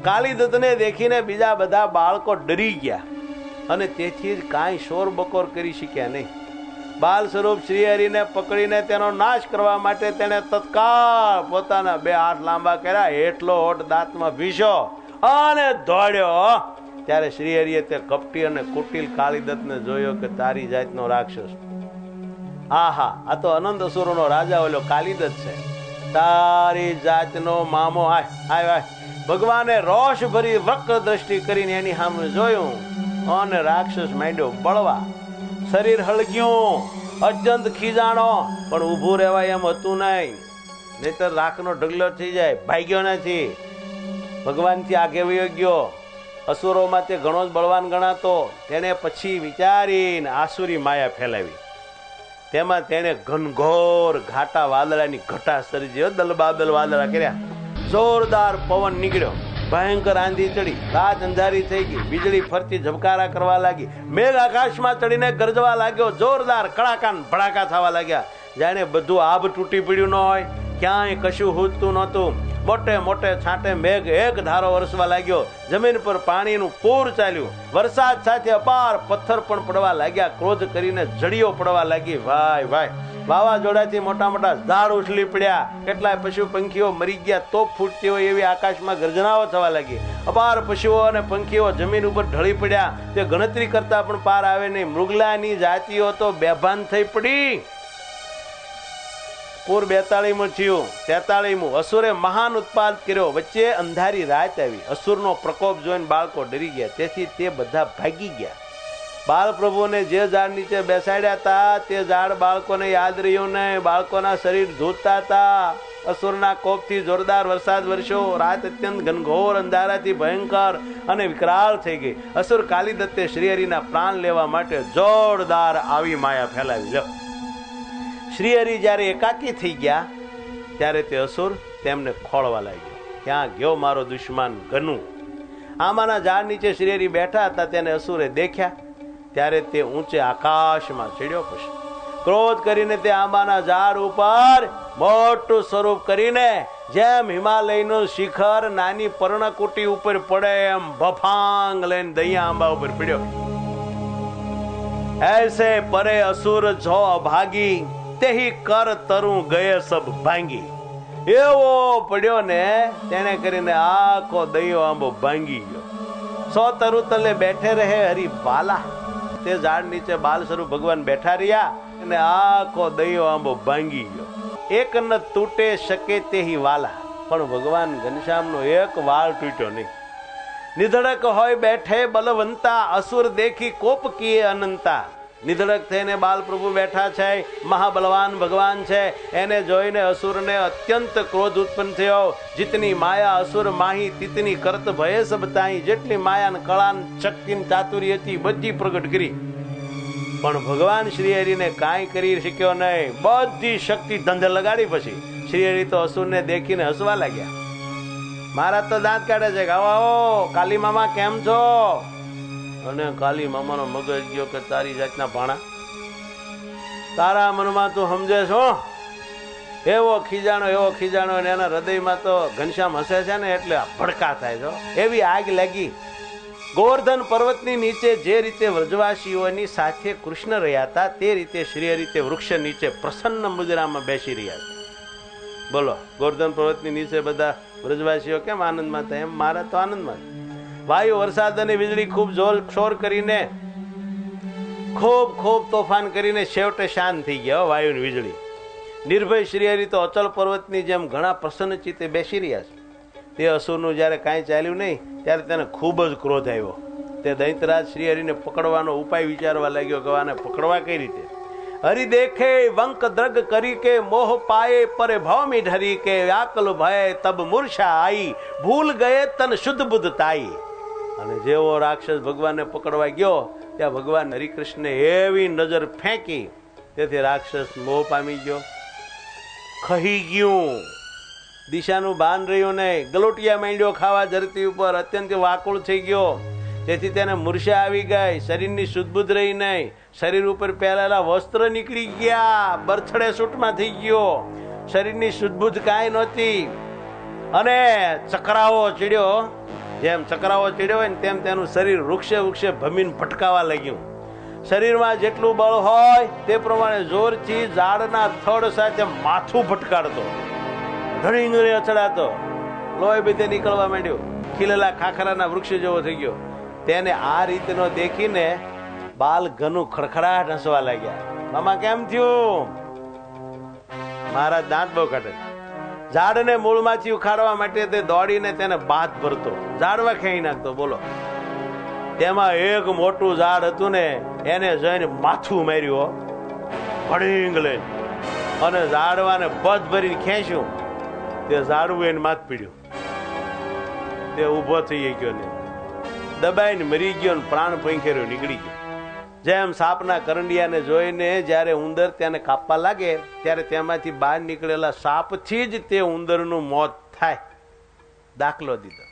કાલિદત્તને દેખીને બીજા બધા બાળકો ડરી ગયા અને તેથી જ કાંઈ શોર બકોર કરી શક્યા નહીં. બાલ સ્વરૂપ શ્રીહરિને પકડીને તેનો નાશ કરવા માટે તેણે તત્કાળ પોતાના બે હાથ લાંબા કર્યા, એટલો હોઠ દાંતમાં ભીષો અને દોડ્યો. ત્યારે શ્રીહરિએ તે કપટી અને કુટિલ કાલિદત્તને જોયો કે તારી જાતનો રાક્ષસ, આહા આ તો અનંત અસુરોનો રાજા ઓલો કાલિદત્ત છે, તારી જાતનો મામો, આય આય આય. ભગવાને રોષ ભરી વક્ર દ્રષ્ટિ કરીને એની સામે જોયું અને રાક્ષસ માંડ્યો બળવા. શરીર હળગ્યું, અત્યંત ખીજાણો, પણ ઊભું રહેવાય એમ હતું નહીં, નહીતર રાખનો ઢગલો થઈ જાય. ભાગ્યો નથી, ભગવાનથી આગે વયો ગયો. અસુરોમાં તે ઘણો જ બળવાન ગણાતો. તેને પછી વિચારીને આસુરી માયા ફેલાવી. તેમાં તેણે ઘનઘોર ઘાટા વાદળાની ઘટા સર્જી, દલબાદલ વાદળા કર્યા. જોરદાર પવન નીકળ્યો, ભયંકર આંધી ચડી, રાત અંધારી થઈ ગઈ, વીજળી ફરતી ઝબકારા કરવા લાગી, મેઘ આકાશમાં ચડીને ગરજવા લાગ્યો, જોરદાર કડાકા ભડાકા થવા લાગ્યા. જાણે બધું આભ તૂટી પડ્યું ન હોય, ક્યાંય કશું હૂજતું નહોતું. મોટે મોટે છાંટે મેઘ એક ધારો વરસવા લાગ્યો, જમીન પર પાણીનું પૂર ચાલ્યું, વરસાદ સાથે અપાર પથ્થર પણ પડવા લાગ્યા, ક્રોધ કરીને જડીઓ પડવા લાગી. ભાઈ ભાઈ, વાવાઝોડાથી મોટા મોટા ઝાડ ઉછળી પડ્યા, કેટલાય પશુ પંખીઓ મરી ગયા, તોપ ફૂટતી હોય એવી આકાશમાં ગર્જનાઓ થવા લાગી. અપાર પશુઓ અને પંખીઓ જમીન ઉપર ઢળી પડ્યા, તે ગણતરી કરતા પણ પાર આવે નહીં. મૃગલાની જાતિઓ તો બેભાન થઈ પડી. પૂર બેતાળીમું થયું, તેતાળીમું. અસુરે મહાન ઉત્પાદ કર્યો. વચ્ચે અંધારી રાત આવી. અસુરનો પ્રકોપ જોઈને બાળકો ડરી ગયા, તેથી તે બધા ભાગી ગયા. બાલ પ્રભુને જે ઝાડ નીચે બેસાડ્યા હતા તે ઝાડ બાળકોને યાદ રહ્યું નહીં. બાળકોના શરીર ધૂતતા હતા. અસુરના કોપથી જોરદાર વરસાદ વરસ્યો. રાત અત્યંત ઘનઘોર અંધારાથી ભયંકર અને વિકરાળ થઈ ગઈ. અસુર કાલિદત્તે શ્રીહરિના પ્રાણ લેવા માટે જોરદાર આવી માયા ફેલાવી. લો, શ્રીહરિ જયારે એકાકી થઈ ગયા ત્યારે તે અસુર તેમને ખોળવા લાગ્યો. ક્યાં ગયો મારો દુશ્મન ઘનુ? આંબાના ઝાડ નીચે શ્રીહરિ બેઠા હતા, તેને અસુરે દેખ્યા. ત્યારે તે ઊંચે આકાશમાં ચડ્યો. પછી ક્રોધ કરીને તે આંબાના ઝાડ ઉપર મોટું સ્વરૂપ કરીને જેમ હિમાલયનું શિખર નાની પર્ણકુટી ઉપર પડે એમ ભફાંગ લઈને દૈયા આંબા ઉપર પડ્યો. ऐसे परे असुर जो अभागी तेही कर तरू गए सब भांगी. એવો પડ્યો ને તેને કરીને આખો દૈયો આંબો ભાંગી ગયો. સો તરુ તલે બેઠે રહે હરી બાલા. તે ઝાડ નીચે બાલ સ્વરૂપ ભગવાન બેઠા રહ્યા અને આખો દૈયો આંબો ભાંગી ગયો. એક ન તૂટે શકે તેહી વાલા. પણ ભગવાન ઘનશ્યામનો એક વાળ તૂટ્યો નહીં. નિધડક હોય બેઠે બલવંતા, અસુર દેખી કોપ કીએ અનંતા. નિધડક થઈને બાલ પ્રભુ બેઠા છે, મહાબલવાન ભગવાન છે. એને જોઈને અસુરને અત્યંત ક્રોધ ઉત્પન્ન થયો. જીતની માયા અસુર માહી તીતની કરત ભય સબ તાહી. જેટલી માયા કળા શક્તિ ચાતુરી હતી બધી પ્રગટ કરી, પણ ભગવાન શ્રીહરિને કાંઈ કરી શક્યો નહીં. બધી શક્તિ ધંધે લગાડી. પછી શ્રીહરિ તો અસુરને દેખીને હસવા લાગ્યા. મારા તો દાંત કાઢે છે કે આવો આવો કાલી મામા કેમ છો? અને કાલી મામાનો મગજ ગયો કે તારી જાતના ભાણા, તારા મનમાં તું સમજે છો? એવો ખીજાણો એવો ખીજાણો. અને એના હૃદયમાં તો ઘનશ્યામ હસે છે ને એટલે ભડકા થાય છો. એવી આગ લાગી. ગોવર્ધન પર્વતની નીચે જે રીતે વ્રજવાસીઓની સાથે કૃષ્ણ રહ્યા હતા તે રીતે શ્રીહરિ તે વૃક્ષ નીચે પ્રસન્ન મુદ્રામાં બેસી રહ્યા છે. બોલો, ગોવર્ધન પર્વતની નીચે બધા વ્રજવાસીઓ કેમ આનંદમાં થાય? એમ મારા તો આનંદમાં. વાયુ વરસાદ અને વીજળી ખૂબ જોર શોર કરીને ખૂબ ખૂબ તોફાન કરીને છેવટે શાંત થઈ ગયા. વાયુ વીજળી નિર્ભય શ્રીહરિ તો અચલ પર્વતની જેમ ઘણા પ્રસન્ન ચિત્તે બેસી રહ્યા છે. તે અસુરનું જયારે કાંઈ ચાલ્યું નહીં ત્યારે તેને ખૂબ જ ક્રોધ આવ્યો. તે દૈત્યરાજ શ્રીહરિને પકડવાનો ઉપાય વિચારવા લાગ્યો કે આને પકડવા કઈ રીતે? હરિ દેખે વંક દ્રગ કરી કે મોહ પાયે પરે ભવમી ઢરી કે વ્યાકલ ભય તબ મૂર્છા આઈ ભૂલ ગયે તન શુદ્ધ બુદ્ધ તાઈ. અને જેવો રાક્ષસ ભગવાનને પકડવા ગયો ત્યાં ભગવાન હરિકૃષ્ણે એવી નજર ફેંકી, તેથી રાક્ષસ મોહ પામી ગયો, ખહી ગયું, દિશાનું ભાન રહ્યું નહીં, ગલોટિયા માંડ્યો ખાવા ધરતી ઉપર, અત્યંત વાકુળ થઈ ગયો. તેથી તેને મૂર્છા આવી ગઈ, શરીરની શુદ્ધબુદ્ધ રહી નહીં, શરીર ઉપર પહેરેલા વસ્ત્ર નીકળી ગયા, બરછડે સૂટમાં થઈ ગયો, શરીરની શુદ્ધબુદ્ધ કાંઈ નહોતી. અને ચકરાવો ચડ્યો જેમ ચક્રાવો ચડ્યો હોય ને તેમ તેનું શરીર વૃક્ષે વૃક્ષે ભમીને ભટકાવા લાગ્યું. શરીરમાં જેટલું બળ હોય તે પ્રમાણે જોરથી ઝાડના થડ સાથે માથું ફટકારતો, ઘણી ઘણી અચડાતો, લોહી બધે નીકળવા માંડ્યું, ખીલેલા ખાખરાના વૃક્ષ જેવો થઈ ગયો. તેને આ રીતનો દેખીને બાલ ઘનું ખડખડાટ હસવા લાગ્યા. મામા કેમ થયું? મારા દાંત બહુ કાઢે. ઝાડને મૂળમાંથી ઉખાડવા માટે તે દોડીને તેને બાદ ભરતો, ઝાડવા ખેંચી નાખતો. બોલો, તેમાં એક મોટું ઝાડ હતું ને એને જઈને માથું માર્યું, ભડીંગ લઈને, અને ઝાડવાને બધ ભરીને ખેંચ્યું. તે ઝાડવું એને માથ પીડ્યું. તે ઉભો થઈ ગયો ને દબાઈને મરી ગયો ને પ્રાણ પંખેર્યો નીકળી ગયો. જેમ સાપના કરંડિયાને જોઈને જયારે ઉંદર તેને કાપવા લાગે ત્યારે તેમાંથી બહાર નીકળેલા સાપથી જ તે ઉંદરનું મોત થાય. દાખલો દીધો.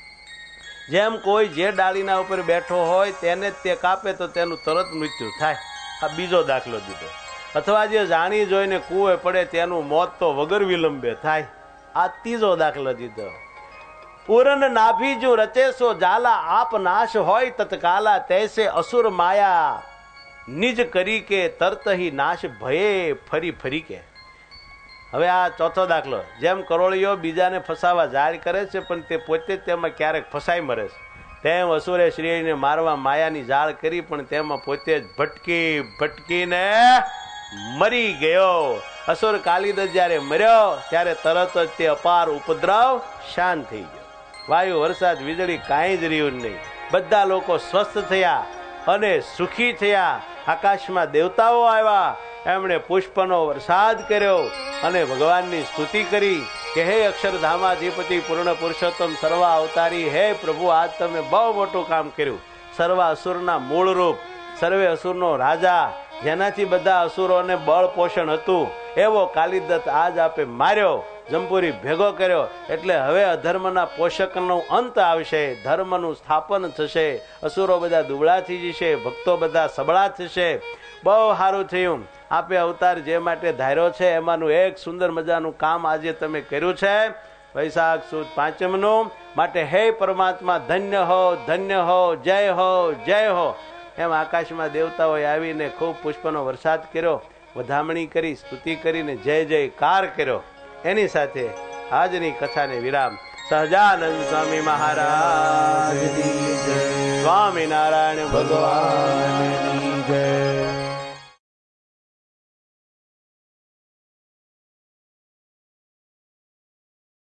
જેમ કોઈ જે ડાળીના ઉપર બેઠો હોય તેને તે કાપે તો તેનું તરત મૃત્યુ થાય. આ બીજો દાખલો દીધો. અથવા જે જાણી જોઈને કૂવે પડે તેનું મોત તો વગર વિલંબે થાય. આ ત્રીજો દાખલો દીધો. પૂરન નાભી જો રચેસો જાલા આપ નાશ હોય તત્કાલા તૈસે અસુર માયા નિજ કરી કે તરત હી નાશ ભયે ફરી ફરી કે. હવે આ ચોથો દાખલો. જેમ કરોળીઓ બીજાને ફસાવા જાળ કરે છે પણ તે પોતે તેમાં ક્યારેક ફસાઈ મરે છે, તેમ અસુરે શ્રીને મારવા માયાની જાળ કરી પણ તેમાં પોતે જ ભટકી ભટકીને મરી ગયો. અસુર કાલિદાસ જયારે મર્યો ત્યારે તરત જ તે અપાર ઉપદ્રવ શાંત થઈ ગયો. વાયુ, વરસાદ, વીજળી કાંઈ જ રહ્યું નહીં. બધા લોકો સ્વસ્થ થયા અને સુખી થયા. આકાશમાં દેવતાઓ આવ્યા, એમણે પુષ્પનો વરસાદ કર્યો અને ભગવાનની સ્તુતિ કરી કે હે અક્ષરધામાધિપતિ પૂર્ણ પુરુષોત્તમ સર્વ અવતારી, હે પ્રભુ, આજ તમે બહુ મોટું કામ કર્યું. સર્વ અસુરના મૂળ રૂપ, સર્વે અસુરનો રાજા, જેનાથી બધા અસુરોને બળ પોષણ હતું, એવો કાલિદત્ત આજ આપે માર્યો, જંબુરી ભેગો કર્યો. એટલે હવે અધર્મના પોષકનો અંત આવશે, ધર્મનું સ્થાપન થશે, અસુરો બધા દુબળા થઈ જશે, ભક્તો બધા સબળા થશે. બહુ સારું થયું. આપે અવતાર જે માટે ધાર્યો છે એમાંનું એક સુંદર મજાનું કામ આજે તમે કર્યું છે, વૈશાખ સુદ પાંચમનું. માટે હે પરમાત્મા, ધન્ય હો, ધન્ય હો, જય હો, જય હો. એમ આકાશમાં દેવતાઓએ આવીને ખૂબ પુષ્પનો વરસાદ કર્યો, વધામણી કરી, સ્તુતિ કરીને જય જયકાર કર્યો. એની સાથે આજની કથાને વિરામ. સહજાનંદ સ્વામી મહારાજ, સ્વામિનારાયણ ભગવાન.